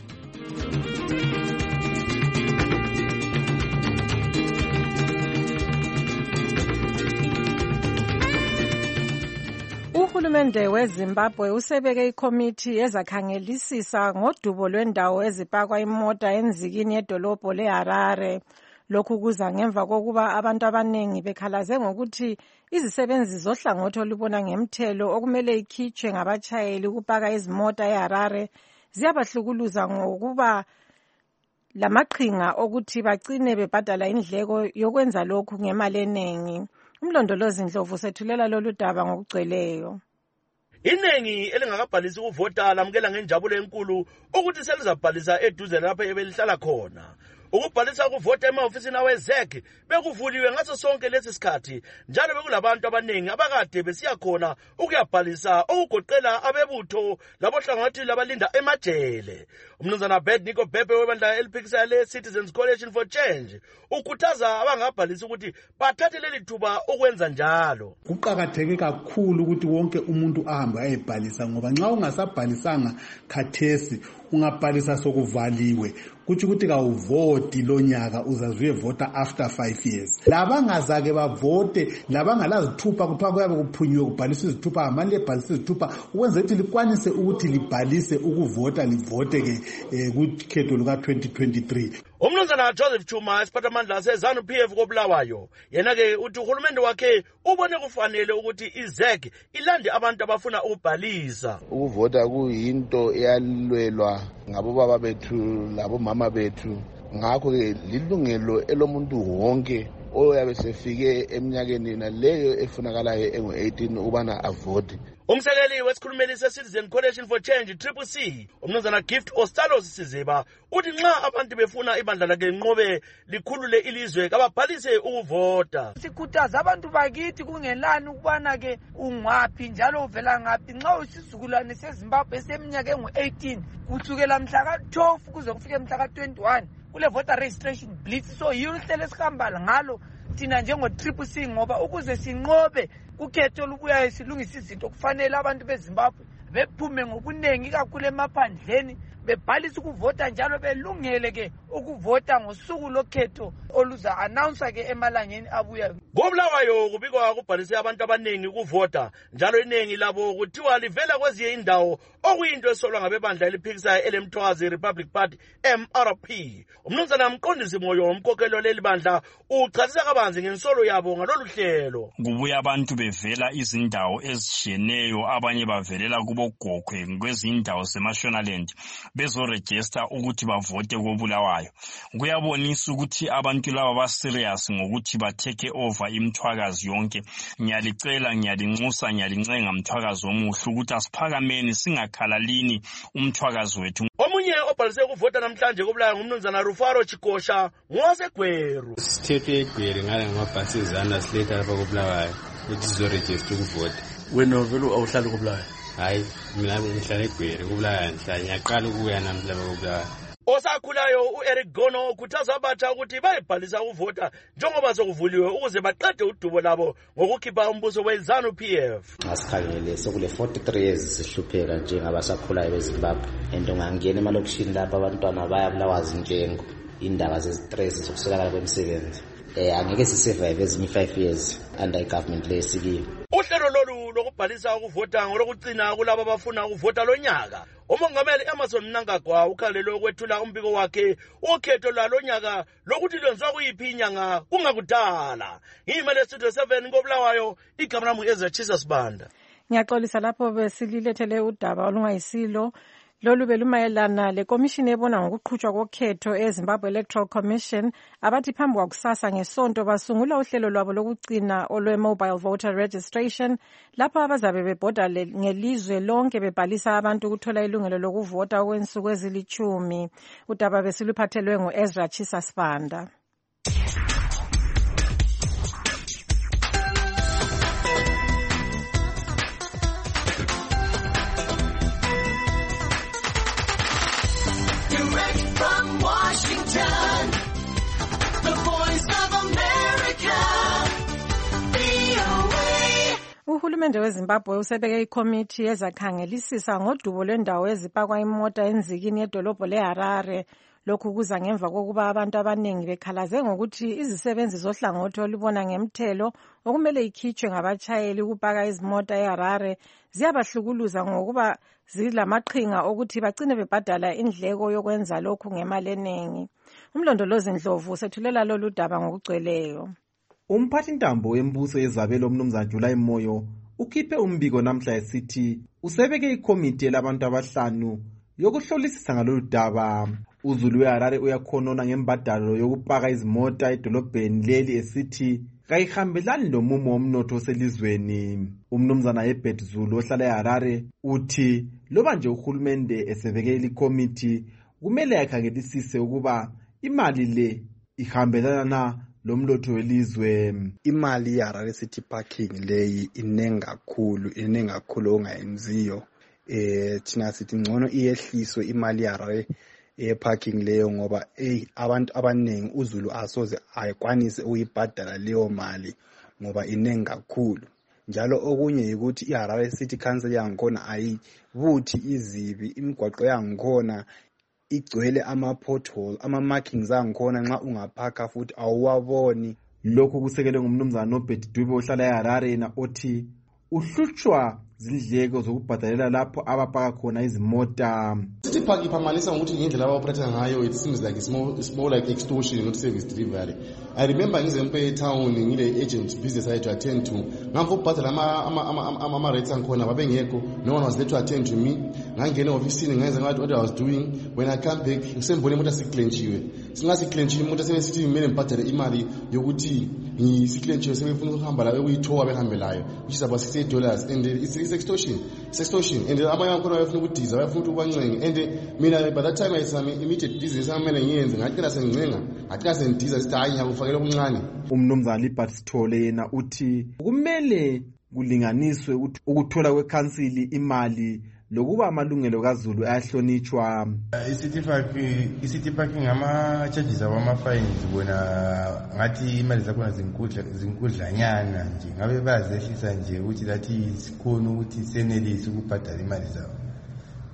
Uhulumende weZimbabwe usebeke ikomiti ezakhangelisisa ngodubo lwendawo ezipakwa imota enzikini yedolobho leHarare. Lokhu kuza ngemva kokuba abantu abanengi bekhalaze ngokuthi izisebenzi zohlangothi olubona ngemthelo okumele ikhitshwe ngabatshayeli ukupaka izimota eHarare ziyabahlukuluza ngokuba lamaqhinga okuthi bagcine bebhadala indleko yokwenza lokhu ngemali eningi. Umlondolozi Ndlovu sethulela lolu daba ngokugcweleyo. Iningi elingakabhalisi ukuvota lamukela ngenjabulo enkulu ukuthi selizabhalisa eduze lapho ebelihlala khona. Ukubhalisa ukuvota ema-ofisini aweZEC bekuvuliwe ngaso sonke lesi sikhathi njalo bekulabantu abaningi abakade besiya khona ukuyabhalisa okugoqela abebutho labohlangothi labalinda emajele. Umnumzana Bedniko Bhebhe webandla eliphikisayo le-Citizens Coalition for Change ukhuthaza abangabhalisa ukuthi bathathe leli thuba ukwenza njalo. Kuqakatheke kakhulu ukuthi wonke umuntu ahambe ayebhalisa ngoba nxa ungasabhalisanga khathesi ungabhalisa sokuvaliwe kuthi ukuthi kawuvoti lonyaka uzazuye vota after 5 years. Labangazake bavote labangalazithupha kuthiwa kuyabe kuphunyiwe kubhaliswa izithupha amanje ebhalisa izithupha ukwenza ukuthi likwanise ukuthi libhalise ukuvota livote ke kukhetho luka 2023. Umnumzana Joseph Chuma esiphathamandla seZANU-PF koBulawayo yena-ke uthi uhulumende wakhe ubone kufanele ukuthi iZEC ilande abantu abafuna ukubhalisa. Ukuvota kuyinto eyalwelwa ngabobaba bethu labomama bethu ngakho-ke lilungelo elomuntu wonke oyabe sefike eminyakeni naleyo efunakalayo engu-18 ubana avote. Umsekeli wesikhulumeli se-Citizen Coalition for Change CCC umnumzana Gift Ostalos Siziba uthi nxa abantu befuna ibandla lakhe linqobe likhulule ilizwe kababhalise ukuvota. Sikhuthaza abantu bakithi kungelani ukubana ke ungaphi njalo uvela ngaphi nxa usisizukulwane seZimbabwe seminyaka engu-18 kusukela mhla ka-12 kuze kufike mhla ka-21 kule voter registration blitz. So yiyo uhlelo esihamba ngalo thina njengo-CCC ngoba ukuze sinqobe kukhetho olubuyayo silungisa izinto kufanele abantu beZimbabwe bephume ngobunengi kakhulu emaphandleni bebhalisa ukuvota njalo belungele ke ukuvota ngosuku lokhetho oluza announce ke emalangeni abuya. Ngobulawayo kubikwa ukubhalisa abantu abaningi ukuvota njalo iningi labo kuthiwa livela kwezinye indawo okuyinto esolwa ngabebandla eliphikisayo elemthwazi Republic Party MRP. Umnumzana Mqondisi Moyo umkhokheli leli bandla uchasisa kabanzi ngensolo yabo ngalolu hlelo. Kubuya abantu bevela izindawo ezishiyeneyo, abanye bavelela kubogokhwe kwezindawo zeMashonaland bezoregister ukuthi bavote kobulawayo. Kuyabonisa ukuthi abantu laba ba serious ngokuthi ba take over imthwakazi yonke. Ngiyalicela, ngiyalinxusa, ngiyalincenga mthwakazi omuhle ukuthi asiphakameni singakhalalini umthwakazi wethu. Omunye obhalise ukuvota namhlanje kobulawayo ngumnumzana Rufaro Chikosha ngowaseGweru. Sithethe eGweru ngale ngamabhasi ezana siletha lapha kobulawayo ukuthi sizoregister ukuvota. Wena vele awuhlali kobulawayo? Hayi, mina ngihlala eGweru kobulawayo, ngiyaqala ukuya namhla lapha kobulawayo. Osakhulayo uEric Gono ukhuthaza abatsha ukuthi bayibhalisa ukuvota njengoba sokuvuliwe ukuze baqede udubo labo ngokukhipha umbuso weZANU PF. Asikhangele sokule 43 years sihlupheka njengabasakhulayo beZimbabwe. Ento ngangena emalokishini lapha abantwana bayabulawazi njengo indaba zestress sokuswelakala kwemisebenzi. Angeke sisurvive ezinye 5 years under igovernment lesikile. Uhlelo lolu lokubhalisa ukuvota ngolokucina kulabo abafuna ukuvota lonyaka. Umongameli Emmerson Mnangagwa ukhalelwe ukwethula umbiko wakhe ukhetho lwalonyaka lokuthi lwenziwa kuyiphi inyanga kungakudala. Ngimele Studio 7 ngobulawayo igama lami Ezra Chisasibanda. Ngiyaxolisa lapho besililethele udaba olungayisilo. Lolu belumayelana lekomishini ebona ngokuqhutshwa kokhetho eZimbabwe Electoral Commission abathi phambi kwakusasa ngesonto basungula uhlelo lwabo lokugcina olwe-mobile voter registration lapho abazabe bebhoda ngelizwe lonke bebhalisa abantu ukuthola ilungelo lokuvota okwensuku ezili-10. Udaba besiluphathelwe ngu-Ezra Chisasibanda. Uhulumende weZimbabwe usebeke ikomiti ezakhangelisisa ngodubo lwendawo ezipakwa imota enzikini yedolobho leHarare. Lokhu kuza ngemva kokuba abantu abaningi bekhalaze ngokuthi izisebenzi zohlangothi olubona ngemthelo okumele ikhitshwe ngabatshayeli ukupaka izimota eHarare ziyabahlukuluza ngokuba zilamaqhinga okuthi bagcine bebhadala indleko yokwenza lokhu ngemali eningi. Umlondolozi Ndlovu sethulela lolu daba ngokugcweleyo. Umphathintambo wembuso yezabelo umnumzana July Moyo ukhiphe umbiko namhla esithi usebeke ikomiti labantu abahlanu yokuhlolisisa ngalolu daba. Uzulu weHarare uyakhonona ngembadalo yokupaka izimota edolobheni leli esithi kayihambelani lomumo womnotho oselizweni. Umnumzana Herbert Zulu ohlala eHarare uthi loba nje uhulumende esebeke ikomiti kumele yakhangelisise ukuba imali le ihambelana lomlotho welizwe. Imali yeHarare City Parking leyi inengi kakhulu ongayenziyo. Thina sithi ngcono iyehliswe imali yeHarare parking leyo ngoba abantu abaningi uZulu asoze ayikwanise ukuyibhadala leyo mali ngoba inengi kakhulu. Njalo okunye yikuthi iHarare City Council yangikhona ayibuthi izibi, imigwaqo yangikhona igcwele ama-pothole, ama-markings angikhona nxa ungaphaka futhi awuwaboni. Lokhu kusekelwe ngumnumzana Nobert Dube ohlala eHarare yena othi uhlutshwa zindleko zokubhadalela lapho abapaka khona izimota. City Park iphamanisa ngokuthi ngendlela abaoperator ngayo, it seems like it's more like extortion, not service delivery. I remember ngizempe town ngile agent business I had to attend to. Ngamfo ukubhadala ama rates angikhona babengekho. No one was there to attend to me. Ngangena office ngenza ngathi what I was doing. When I come back ngisembone imoto siklenchiwe. Singasiklenchiwe imoto sebesithi kumele ngibhadale imali yokuthi ngisiklenchiwe sebefuna ukuhamba la ekuyithowa behambelayo. Which is about $68 and it's extortion. It's extortion. And abanye bakhona bayafuna ukudiza, bayafuna ukuthi ubancenge. And mina by that time I some immediate business amene ngiyenze ngaqina sengincenga, ngaqina sendiza sithi hayi ngiyakufakela okuncane. Umnumzana Libert Sithole yena uthi kumele kulinganiswe ukuthola kwekhansili imali lokuba amalungelo kaZulu ayahlonitshwa. City Parking ngama charges awama fines bona ngathi imali zakhona zinkudlanyana nje, ngabe bazehlisa nje ukuthi lathi sikhona ukuthi senelise ukubhadala imali zabo.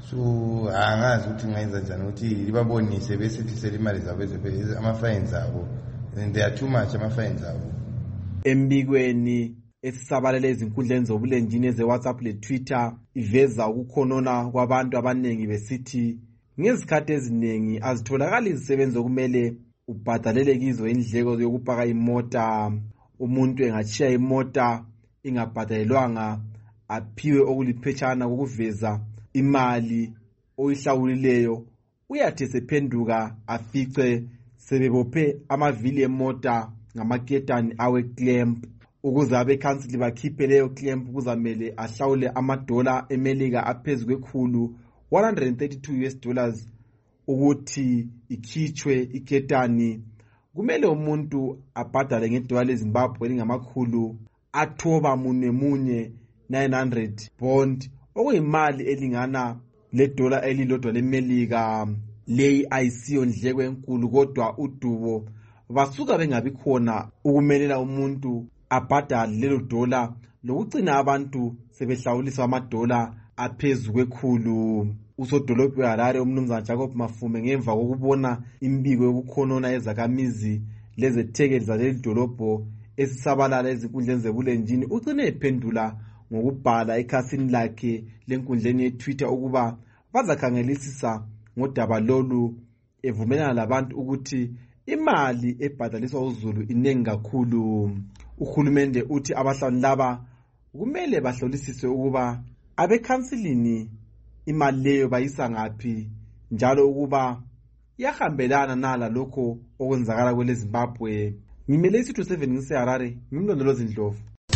so angazi ukuthi ngayenza njani ukuthi libabonise besithi selimali zabo ama-fines abo and they are too much ama-fines abo. Embikweni esisabalele ezinkundleni zobulenjini eze-WhatsApp le-Twitter iveza ukukhonona kwabantu abaningi besithi ngezikhathi eziningi azitholakali izisebenzi okumele ubhadalele kizo indleko yokupaka imota. Umuntu engatshiya imota ingabhadalelwanga aphiwe okuliphetshana kokuveza imali oyihlawulileyo, uyathi sephenduka afice sebebophe amavili emota ngamaketani awe-clamp. Ukuze abekhansili bakhiphe leyo clamp kuzamele ahlawule amadola emelika aphezu kwekhulu $132 ukuthi ikhitshwe iketani. Kumele umuntu abhadale ngedola leZimbabwe elingamakhulu athoba munye 900 bond, okuyimali elingana ledola elilodwa lemelika. Leyi ayisiyo ndleko enkulu, kodwa udubo basuka bengabi khona ukumelela umuntu abhadale lelo dola lokugcina abantu sebehlawuliswa amadola aphezu kwekhulu. Usodolophi weHarare umnumzana Jacob Mafume ngemva kokubona imbiko yokukhonona ezakhamizi lezethekeli zaleli dolobho esisabalala ezinkundleni zebulenjini ugcine ephendula ngokubhala ekhasini lakhe lenkundleni yeTwitter ukuba bazakhangelisisa ngodaba lolu, evumelana labantu ukuthi imali ebhadaliswa uZulu inengi kakhulu. Uhulumende uthi abahlanu laba kumele bahlolisiswe ukuba abekhansilini imali leyo bayisa ngaphi, njalo ukuba iyahambelana nala lokho okwenzakala kwele Zimbabwe. Ngimele isitho 7 ngiseHarare, ngimlondolozi Ndlovu.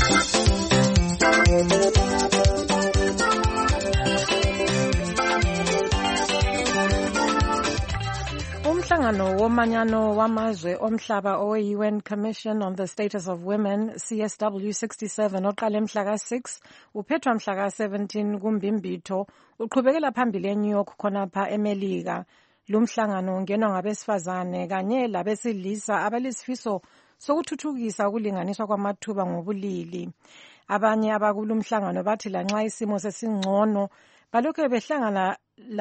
Umhlangano womanyano wamazwe omhlaba owe-UN Commission on the Status of Women, CSW 67, oqale mhla ka-6 uphethwa mhla ka-17 kuMbimbitho, uqhubekela phambili eNew York khonapha eMelika. Lumhlangano ungenwa ngabesifazane kanye labesilisa abalesifiso sokuthuthukisa ukulinganiswa kwamathuba ngobulili. Abanye abakulumhlangano bathi lanxa isimo sesingcono balokhu behlangana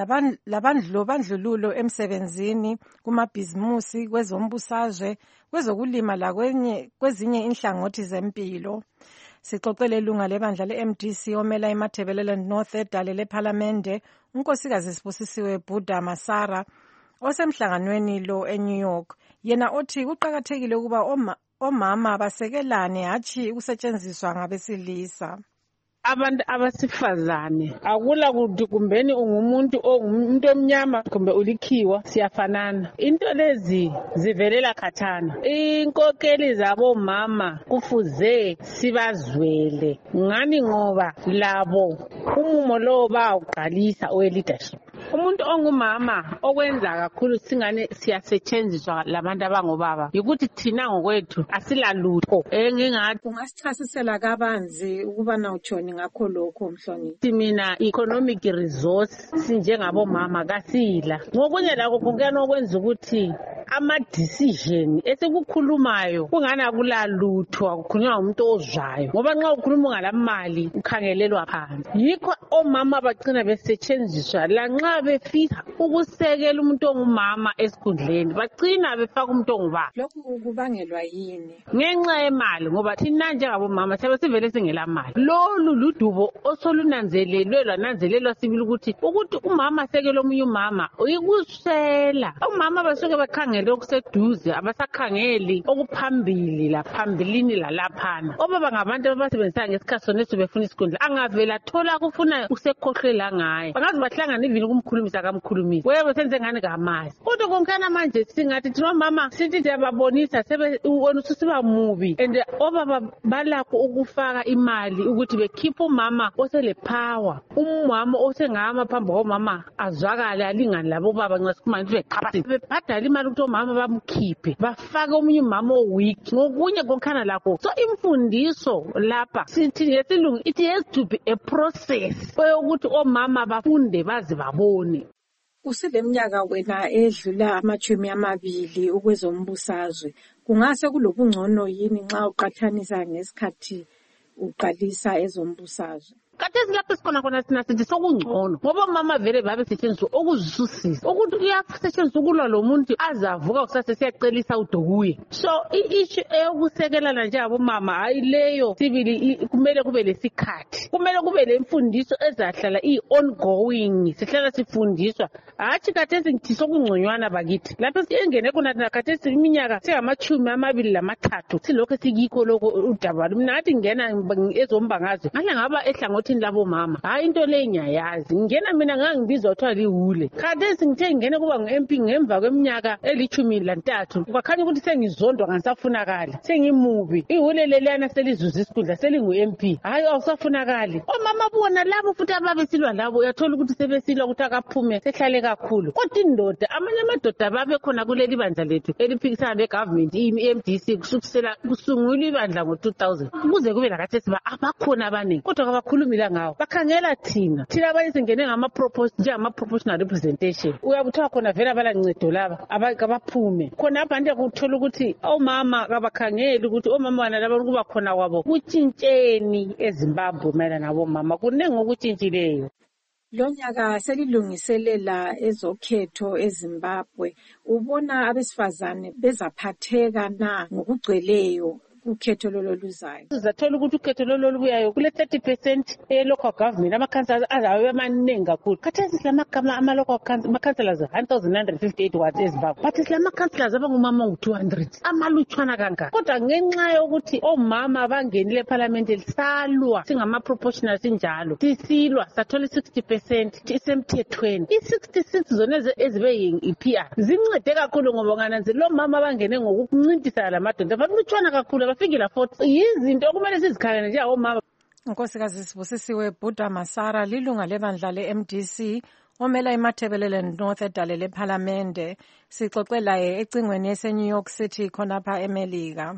labandlululo emsebenzini, kumabhizimusi, kwezombusazwe, kwezokulima kwezinye inhlangothi zempilo. Sixoxele ilunga lebandla le-MDC omela iMatabeleland North edale lephalamende, unkosikazi Sibusisiwe Bhuda Masara, osemhlanganweni lo eNew York. Yena othi kuqakathekile ukuba omama basekelane hatshi ukusetshenziswa ngabesilisa. Abantu abasifazane akula kuthi kumbeni ungumuntu omnyama kumbe ulikhiwa, siyafanana. Into lezi zivelela khatana. Inkokeli zabomama kufuze sibazwele ngani ngoba labo umumo lo bawuqalisa owe-leadership. Umuntu ongumama okwenza kakhulu singane siyasetshenziswa labantu abangobaba yikuthi thina ngokwethu asilalutho. Engingathi ungasichasisela kabanzi ukuba nawutshoni ngakho lokho Mhloniphi. Mina economic resource sinjengabomama kasila. Ngokunye lakho kungena okwenza ukuthi ama-decision esikukhulumayo kungana kulalutho, akukhulunywa umuntu ozwayo, ngoba nxa ukhuluma ngalamali ukhangelelwa phansi. Yikho omama bagcina besetshenziswa lanxa befisa ukusekela umuntu ongumama esikhundleni, bagcina befaka umuntu ongubaba. Lokhu kubangelwa yini? Ngenxa yemali, ngoba thina njengabomama siyabe sivele singela mali. Lolu ludubo osolunanzelelwe lwananzelelwa sibili ukuthi umama asekele omunye umama uyikusela. Omama basuke bakhangele okuseduze, abasakhangeli okuphambili laphambilini lalaphana. Obaba ngabantu abasebenzisa ngesikhathi soneso befuna isikhundla, angavela thola kufuna usekhohlela ngaye. Bangazi bahlangana ivini kumkhulumisa kamkhulumisi, wewe senze ngani kamazi. Kodwa konkana manje singathi thina mama sithi siyababonisa wena ususiba mubi, and obaba balakho ukufaka imali ukuthi bekhipha umama osele power, umama osengama phambi komama azwakale alingani labo baba nxa sikhuluma nje capacity, bebhadala imali ukuthi omama bamkhiphe bafake omunye umama oweak ngokunye konkana lakho. So imfundiso lapha sithi ngesilungu it has to be a process ukuthi omama bafunde bazi babone. Useleminyaka wena edlula ama-20 ukwezombusazwe, kungase kulobungcono yini nxa uqathanisa ngesikhathi uqalisa ezombusazwe? Khathesi lapho sikhona thina sithi sokungcono ngoba omama vele babesetshenziswa okuzisusisa ukuthi uyasetshenziswa ukulwa lo muntu azavuka kusasa siyacelisa udokuye. So i-issue eyokusekelana nje abomama hayi leyo sibili kumele kube lesikhathi, kumele kube lemfundiso ezahlala i-ongoing, sihlala sifundiswa. Hathi khathesi ngithi sokungconywana bakithi lapho siyengene khona khathesi iminyaka sengama-23 silokho sikikho lokho udaba. Mina ngathi ngena ezombangazwe ngahle ngaba ehlangothini labomama, hayi into leyo ngiyayazi. Ngena mina ngangibizwa kuthiwa lihule, khathesi ngithe ngene kuba ngu-MP ngemva kweminyaka 13 kwakhanya ukuthi sengizondwa ngisafunakala, sengimubi. Ihule leliyana selizuza isikhundla selingu-MP, hayi awusafunakali. Omama bona labo futhi ababesilwa labo uyathola ukuthi sebesilwa ukuthi akaphume sehlale kakhulu. Kodwa indoda, amanye amadoda babekhona kuleli bandla lethu eliphikisana ne-government i-MDC kusungulwa ibandla ngo-2000 kuze kube lakhathesi abakhona abaningi kodwa kabakhulumila ngawo. Bakhangela thina abanye singene njengama-proportional representation. Uyabuthiwa khona vele abalancedo laba abaphume khona abanye kuthola ukuthi omama kabakhangeli ukuthi omama wana laba kuba khona kwabo kutshintsheni eZimbabwe mayelana nabomama, kunengi okutshintshileyo. Lo nyaka selilungiselela ezokhetho eZimbabwe, ubona abesifazane bezaphatheka na ngokugcweleyo ukhetho lolo luzayo? Sizathola ukuthi ukhetho lolo lubuyayo kule 30% e-local government ama-councillors azabe emaningi kakhulu. Khathesi silamagama ama-local councillors 1958 wathi eZimbabwe, but silama-councillors abangumama ngu-200 amalutshwana kangaka. Kodwa ngenxa yokuthi omama bangenile eParliament lisalwa singama-proportional sinjalo sisilwa sathola 60% isemthethweni. I-66 zona ezibe yi-PR zincede kakhulu ngoba ngananzela omama bangene ngokuncintisana lamadoda balutshwana kakhulu bafikela 40. Yizinto okumele sizikhangele nje omama. Unkosikazi Sibusisiwe Bhuda Masara lilunga lebandla le-MDC omela iMathebelele North edalele ePhalamende. Sixoxe laye ecingweni ese-New York City khonapha eMelika.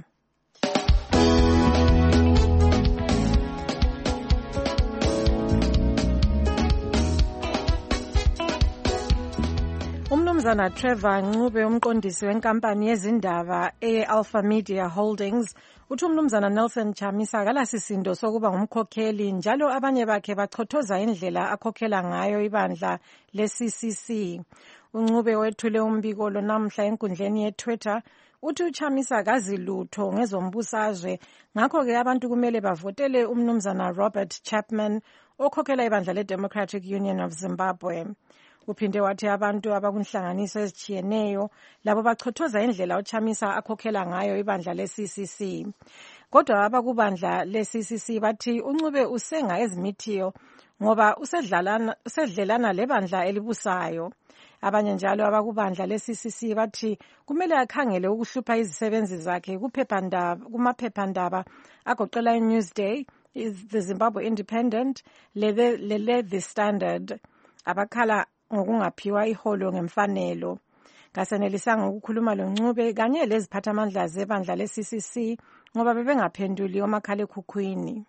Umnumzana Trevor Ncube umqondisi wenkampani yezindaba e-Alpha Media Holdings uthi umnumzana Nelson Chamisa akalasisindo sokuba ngumkhokheli njalo abanye bakhe bachothoza indlela akhokhela ngayo ibandla le-CCC. Uncube wethule umbiko lo namhla enkundleni ye-Twitter uthi uChamisa akazi lutho ngezombusazwe, ngakho-ke abantu kumele bavotele umnumzana Robert Chapman okhokhela ibandla le-Democratic Union of Zimbabwe. Uphinde wathi abantu abakunhlanganiso ezitshiyeneyo labo bachothoza indlela uChamisa akhokhela ngayo ibandla le-CCC. Kodwa abakubandla le-CCC bathi uNcube usenga ezimithiyo ngoba usedlelana lebandla elibusayo. Abanye njalo abakubandla le-CCC bathi kumele akhangele ukuhlupha izisebenzi zakhe kumaphephandaba agoqela iNewsday, The Zimbabwe Independent, le-The Standard. Abakhala ngokungaphiwa iholo ngemfanelo. Ngasenelisanga ukukhuluma loNcube kanye leziphathamandla zebandla le-CCC ngoba bebengaphenduli omakhalekhukhwini.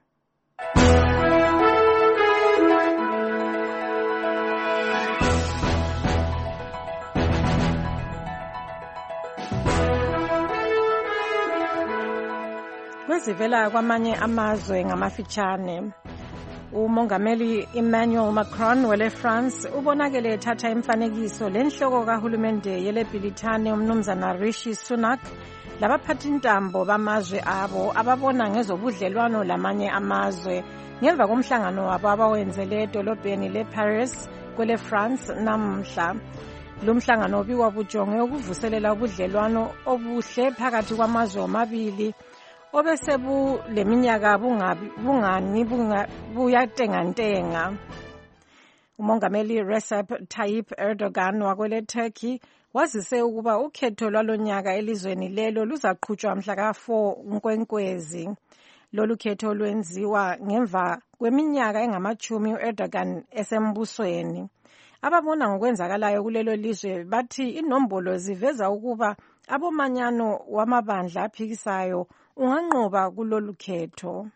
Kwezivela kwamanye amazwe ngamafitshane. Umongameli Emmanuel Macron wele France ubonakele ethatha imfanekiso lenhloko kahulumende yelebhilithane umnumzana Rishi Sunak labaphathintambo bamazwe abo ababona ngezobudlelwano lamanye amazwe ngemva komhlangano wabo abawenzele edolobheni leParis kwele France namhla. Lo mhlangano ubikwa bujonge ukuvuselela ubudlelwano obuhle phakathi kwamazwe omabili obesebu leminyaka bungani buyatengantenga. Umongameli Recep Tayyip Erdogan wakwele Turkey wazise ukuba ukhetho lwalonyaka elizweni lelo luzaqhutshwa mhla ka-4 Nkwenkwezi. Lolu khetho lwenziwa ngemva kweminyaka engamachumi u-Erdogan esembusweni. Ababona ngokwenzakalayo kulelo lizwe bathi inombolo ziveza ukuba abomanyano wamabandla aphikisayo unganqoba kulolu khetho.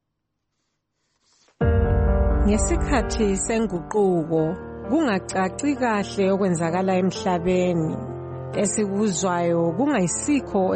Ngesikhathi senguquko kungacaci kahle okwenzakala emhlabeni, esikuzwayo kungayisikho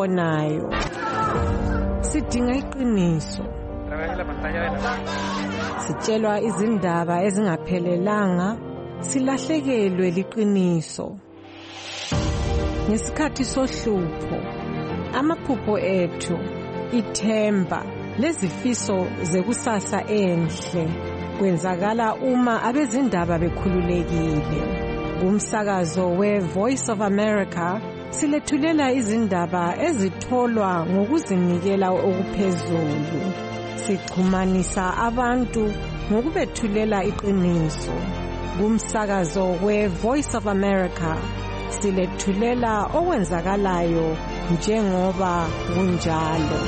esikubonayo. Sidinga iqiniso. sitshelwa izindaba ezingaphelelanga, silahlekelwe liqiniso. Ngesikhathi sohlupho, amaphupho ethu, ithemba lezifiso zekusasa enhle kwenzakala uma abezindaba bekhululekile. Kumsakazo we-Voice of America silethulela izindaba ezitholwa ngokuzinikela okuphezulu. Sixhumanisa abantu ngokubethulela iqiniso. Kumsakazo we-Voice of America silethulela okwenzakalayo njengoba kunjalo.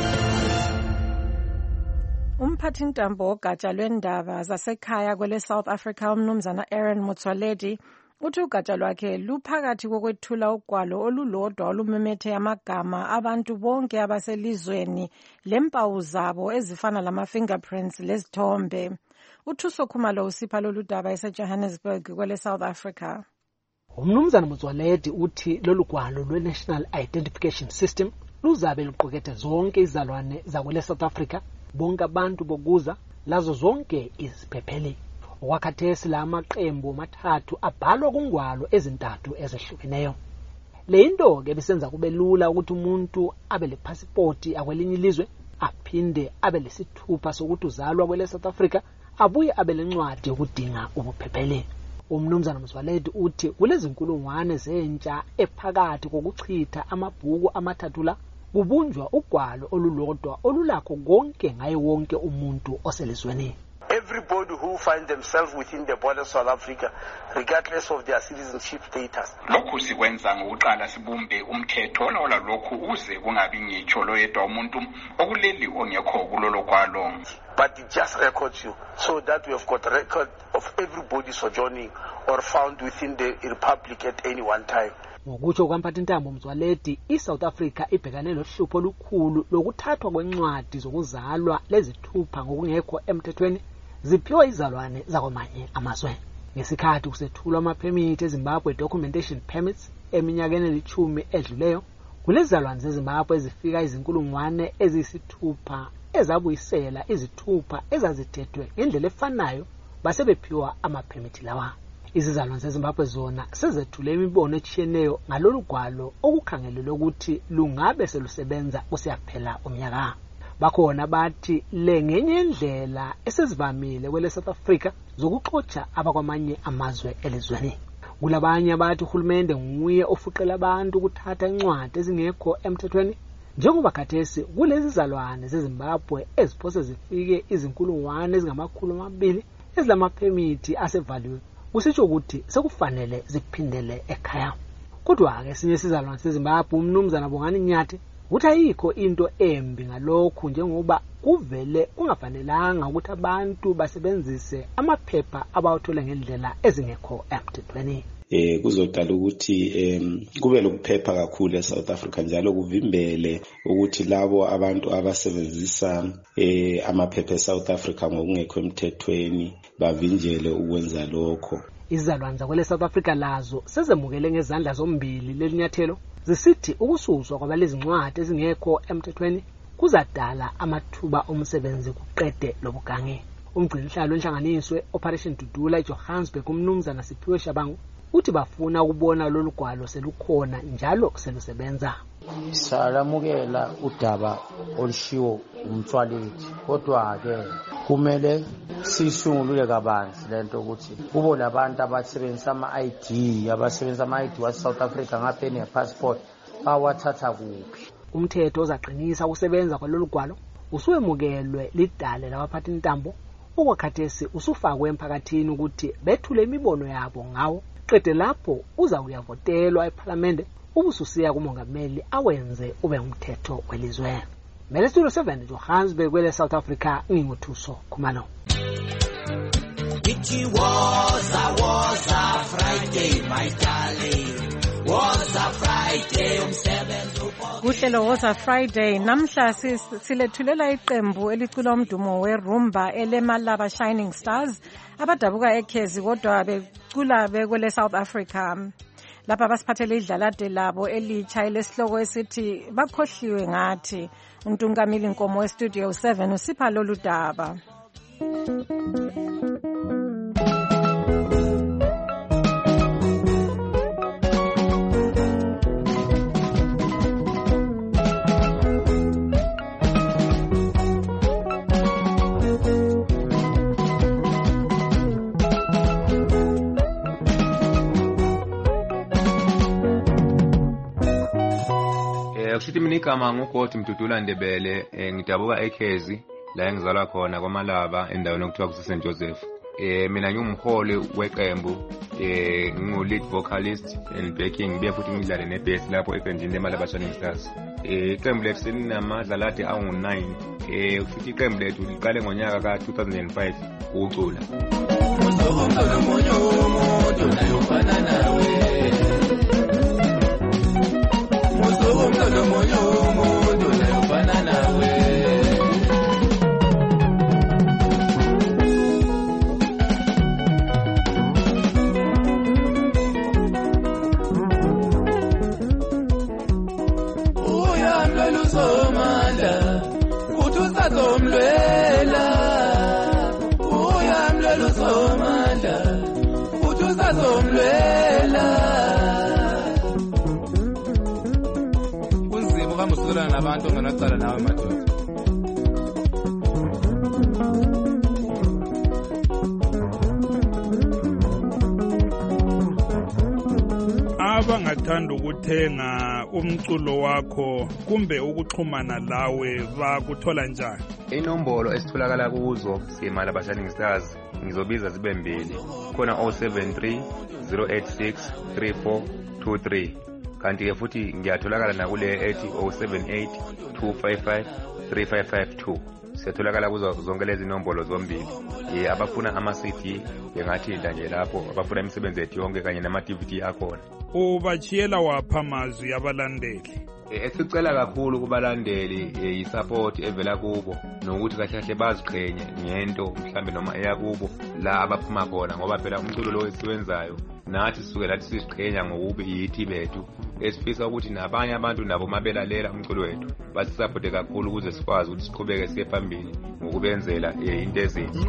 Umphathintambo wogatsha lwendaba zasekhaya kwele South Africa umnumzana Aaron Motsoaledi uthi ugatsha lwakhe luphakathi kokwethula ugwalo olulodwa olumemethe amagama abantu bonke abaselizweni lempawu zabo ezifana lama-fingerprints lezithombe. UThuso Khumalo usipha lolu daba eseJohannesburg kwele South Africa. Umnumzana Motsoaledi uthi lolu gwalo lwe-National Identification System luzabe luqukethe zonke izalwane zakwele South Africa, bonke abantu bokuza lazo zonke iziphepheli. Okwakhathesi la maqembu mathathu abhalwa kungwalo ezintathu ezehlukeneyo. Le into ke bisenza kube lula ukuthi umuntu abe lepasipoti akwelinye ilizwe, aphinde abe lesithupha sokuthi uzalwa kwele South Africa, abuye abe lencwadi yokudinga ubuphepheli. Umnumzana Motsoaledi uthi kulezi nkulungwane zentsha ephakathi kokuchitha amabhuku amathathu la kubunjwa ugwalo olulodwa olulakho konke ngaye wonke umuntu oselizweni. Everybody who find themselves within the border of South Africa, regardless of their citizenship status. Lokhu sikwenza ngokuqala sibumbe umthetho olawula lokhu uze kungabi ngitsho loyedwa umuntu okuleli ongekho kulolo gwalo. But it just records you so that we have got a record of everybody sojourning or found within the republic at any one time. Ngokutsho kwamphathintambo Motsoaledi, iSouth Africa ibhekane lohlupho olukhulu lokuthathwa kwencwadi zokuzalwa lezithupha ngokungekho emthethweni ziphiwa izalwane zakwamanye amazwe. Ngesikhathi kusethulwa amaphemithi eZimbabwe documentation permits eminyakeni 10 edluleyo, kulezalwane zeZimbabwe ezifika izinkulungwane eziyisithupha ezabuyisela izithupha ezazithethwe ngendlela efanayo base bephiwa amaphemithi lawa. Izizalwane zeZimbabwe zona sezethule imibono etshiyeneyo ngalolu gwalo okukhangelelwe ukuthi lungabe selusebenza kusiyaphela umnyaka. Bakhona bathi le ngenye indlela esezivamile kwele South Africa zokuxotsha abakwamanye amazwe elizweni. Kulabanye abathi uhulumende nguye ofuqela abantu ukuthatha incwadi ezingekho emthethweni, njengoba khathesi kulezi zalwane zeZimbabwe eziphose zifike izinkulungwane ezingama200 ezilamaphemithi asevaliwe. Kusitsho ukuthi sekufanele ziphindele ekhaya. Kodwa-ke esinye isizalwane seZimbabwe umnumzana Bongani Nyathi uthi ayikho into embi ngalokhu njengoba kuvele kungafanelanga ukuthi abantu basebenzise amaphepha abawathole ngendlela ezingekho emthethweni. Kuzodala ukuthi kube lokuphepha kakhulu eSouth Africa njalo kuvimbele ukuthi labo abantu abasebenzisa amaphepha eSouth Africa ngokungekho emthethweni bavinjele ukwenza lokho. Izalwane zakwele South Africa lazo sezemukele ngezandla zombili lelinyathelo zisithi ukususwa kwabalezi ncwadi ezingekho emthethweni kuzadala amathuba omsebenzi kuqede lobugange. Umgcinihlalo wenhlanganiswe Operation Dudula eJohannesburg umnumzana Siphiwe Shabangu uthi bafuna ukubona lolu gwalo selukhona njalo selusebenza. Salamukela udaba olushiwo uMtsoaledi, kodwa ke kumele sishungulule kabanzi lento ukuthi kubo labantu abasebenzisa ama-ID wa South Africa ngaphe ne-passport bawathatha kuphi. Umthetho ozaqinisa ukusebenza kwalolu gwalo usuwemukelwe lidale labaphathintambo okwakhathesi usufakwe emphakathini ukuthi bethule imibono yabo ngawo. Qede lapho uza kuyavotelwa eParliament ubususiya kumongameli awenze ube umthetho welizwe. Mele Studio 7 Johannesburg kwele South Africa nginguthuso Khumalo. It was a Friday my darling. Was a Friday umsebenzi. Kuhlelo was a Friday namhla silethulela iqembu elicula umdumo weRumba elemalaba Shining Stars abadabuka eKhezi kodwa becula bekwele South Africa. Lapha basiphathele idlalade labo elitsha elesihloko esithi bakhohliwe ngathi. Untungamili Nkomo weStudio 7 usipha lolu daba. Kushithi mina igama ngugodi Mdudula Ndebele, ngidabuka eKhezi la engizalwa khona kwaMalaba endaweni okuthiwa kuseSt Joseph. Mina ngingumholi weqembu, ngingu-lead vocalist and backing, ngibuye futhi ngidlale nebass lapho eqenjini leMalaba Shining Stars. Iqembu lethu selinamadlalade angu-9. Futhi iqembu lethu liqale ngonyaka ka-2005 ukucula. Kunzima ukamuzulana nabantu ongenacala nawe madoda. Abangathanda ukuthenga umculo wakho kumbe ukuxhumana lawe bakuthola njani? Inombolo esitholakala kuzo siMalaba Shining Stars ngizobiza zibe mbili. Khona 073 086 3423. Kanti ke futhi ngiyatholakala nakule ethi 078 255 3552. Siyatholakala kuzo zonke lezi nombolo zombili. Abafuna ama-CD bengathinta nje lapho, abafuna imisebenzi yethu yonke kanye nama-DVD akhona. Ubachiyela wapha amazwi abalandeli? Esicela kakhulu kubalandeli i-support evela kubo, nokuthi kahle baziqhenye ngento mhlambe noma eyakubo la abaphuma khona, ngoba phela umculo lo esiwenzayo nathi sisuke lathi siziqhenya ngokuba yithi bethu, esifisa ukuthi nabanye abantu nabo mabelalela umculo wethu basisupporte kakhulu ukuze sikwazi ukuthi siqhubeke siye phambili ngokubenzela into ezinhle.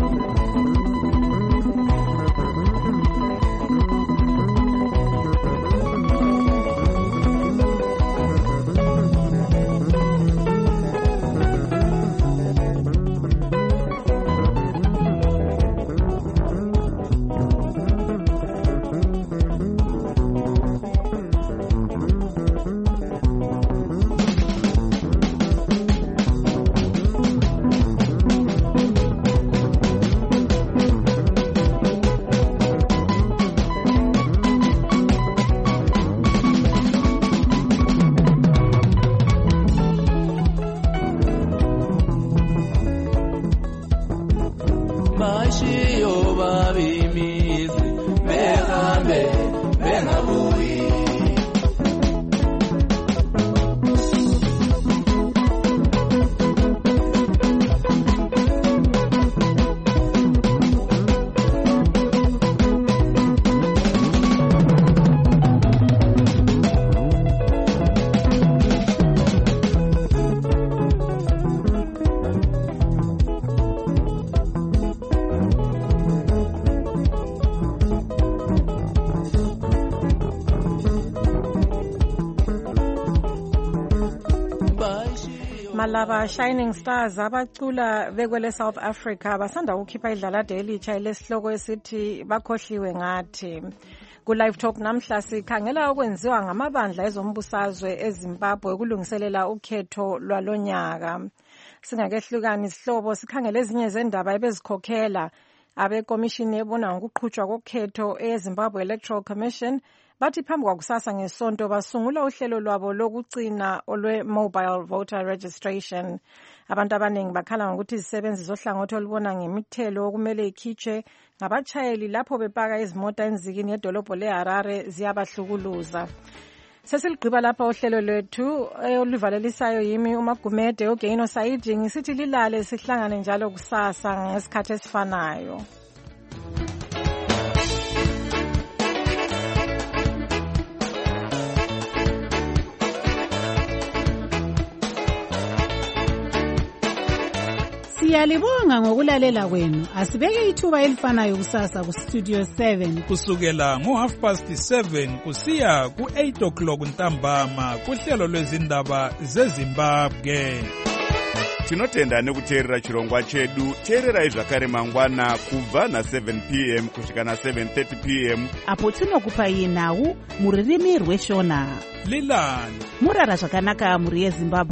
Malaba Shining Stars abacula bekwele South Africa basanda ukukhipha idlalade elitsha elesihloko esithi bakhohliwe ngathi. Ku Live Talk namhla sikhangela okwenziwa ngamabandla ezombusazwe eZimbabwe ukulungiselela ukhetho lwalonyaka. Singakehlukani isihlobo sikhangela ezinye zendaba ebezikhokhela abekomishini ebona ngokuqhutshwa kokhetho eZimbabwe Electoral Commission bathi phambi kwakusasa ngesonto basungula uhlelo lwabo lokugcina olwe-mobile voter registration. Abantu abaningi bakhala ngokuthi izisebenzi zohlangothi olubona ngemithelo okumele ikhitshwe ngabatshayeli lapho bepaka izimota enzikini yedolobho leHarare ziyabahlukuluza. Sesilgqiba lapha uhlelo lwethu oluvalelisayo yimi uMagumede Ogeino Saidi ngisithi lilale sihlangane njalo kusasa ngesikhathi esifanayo. Siyalibonga ngokulalela kwenu. Asibeke ithuba elifanayo kusasa ku Studio 7 kusukela ngo7:30 kusiya ku8 ntambama kuhlelo lwezindaba zeZimbabwe. Tinotenda nekuteerera chirongwa chedu. Teererai zvakare mangwana kubva na7 p.m. kusvika na7:30 p.m. apo tinokupai nhau muririmi rweshona. Lilani murara zvakanaka muri yeZimbabwe.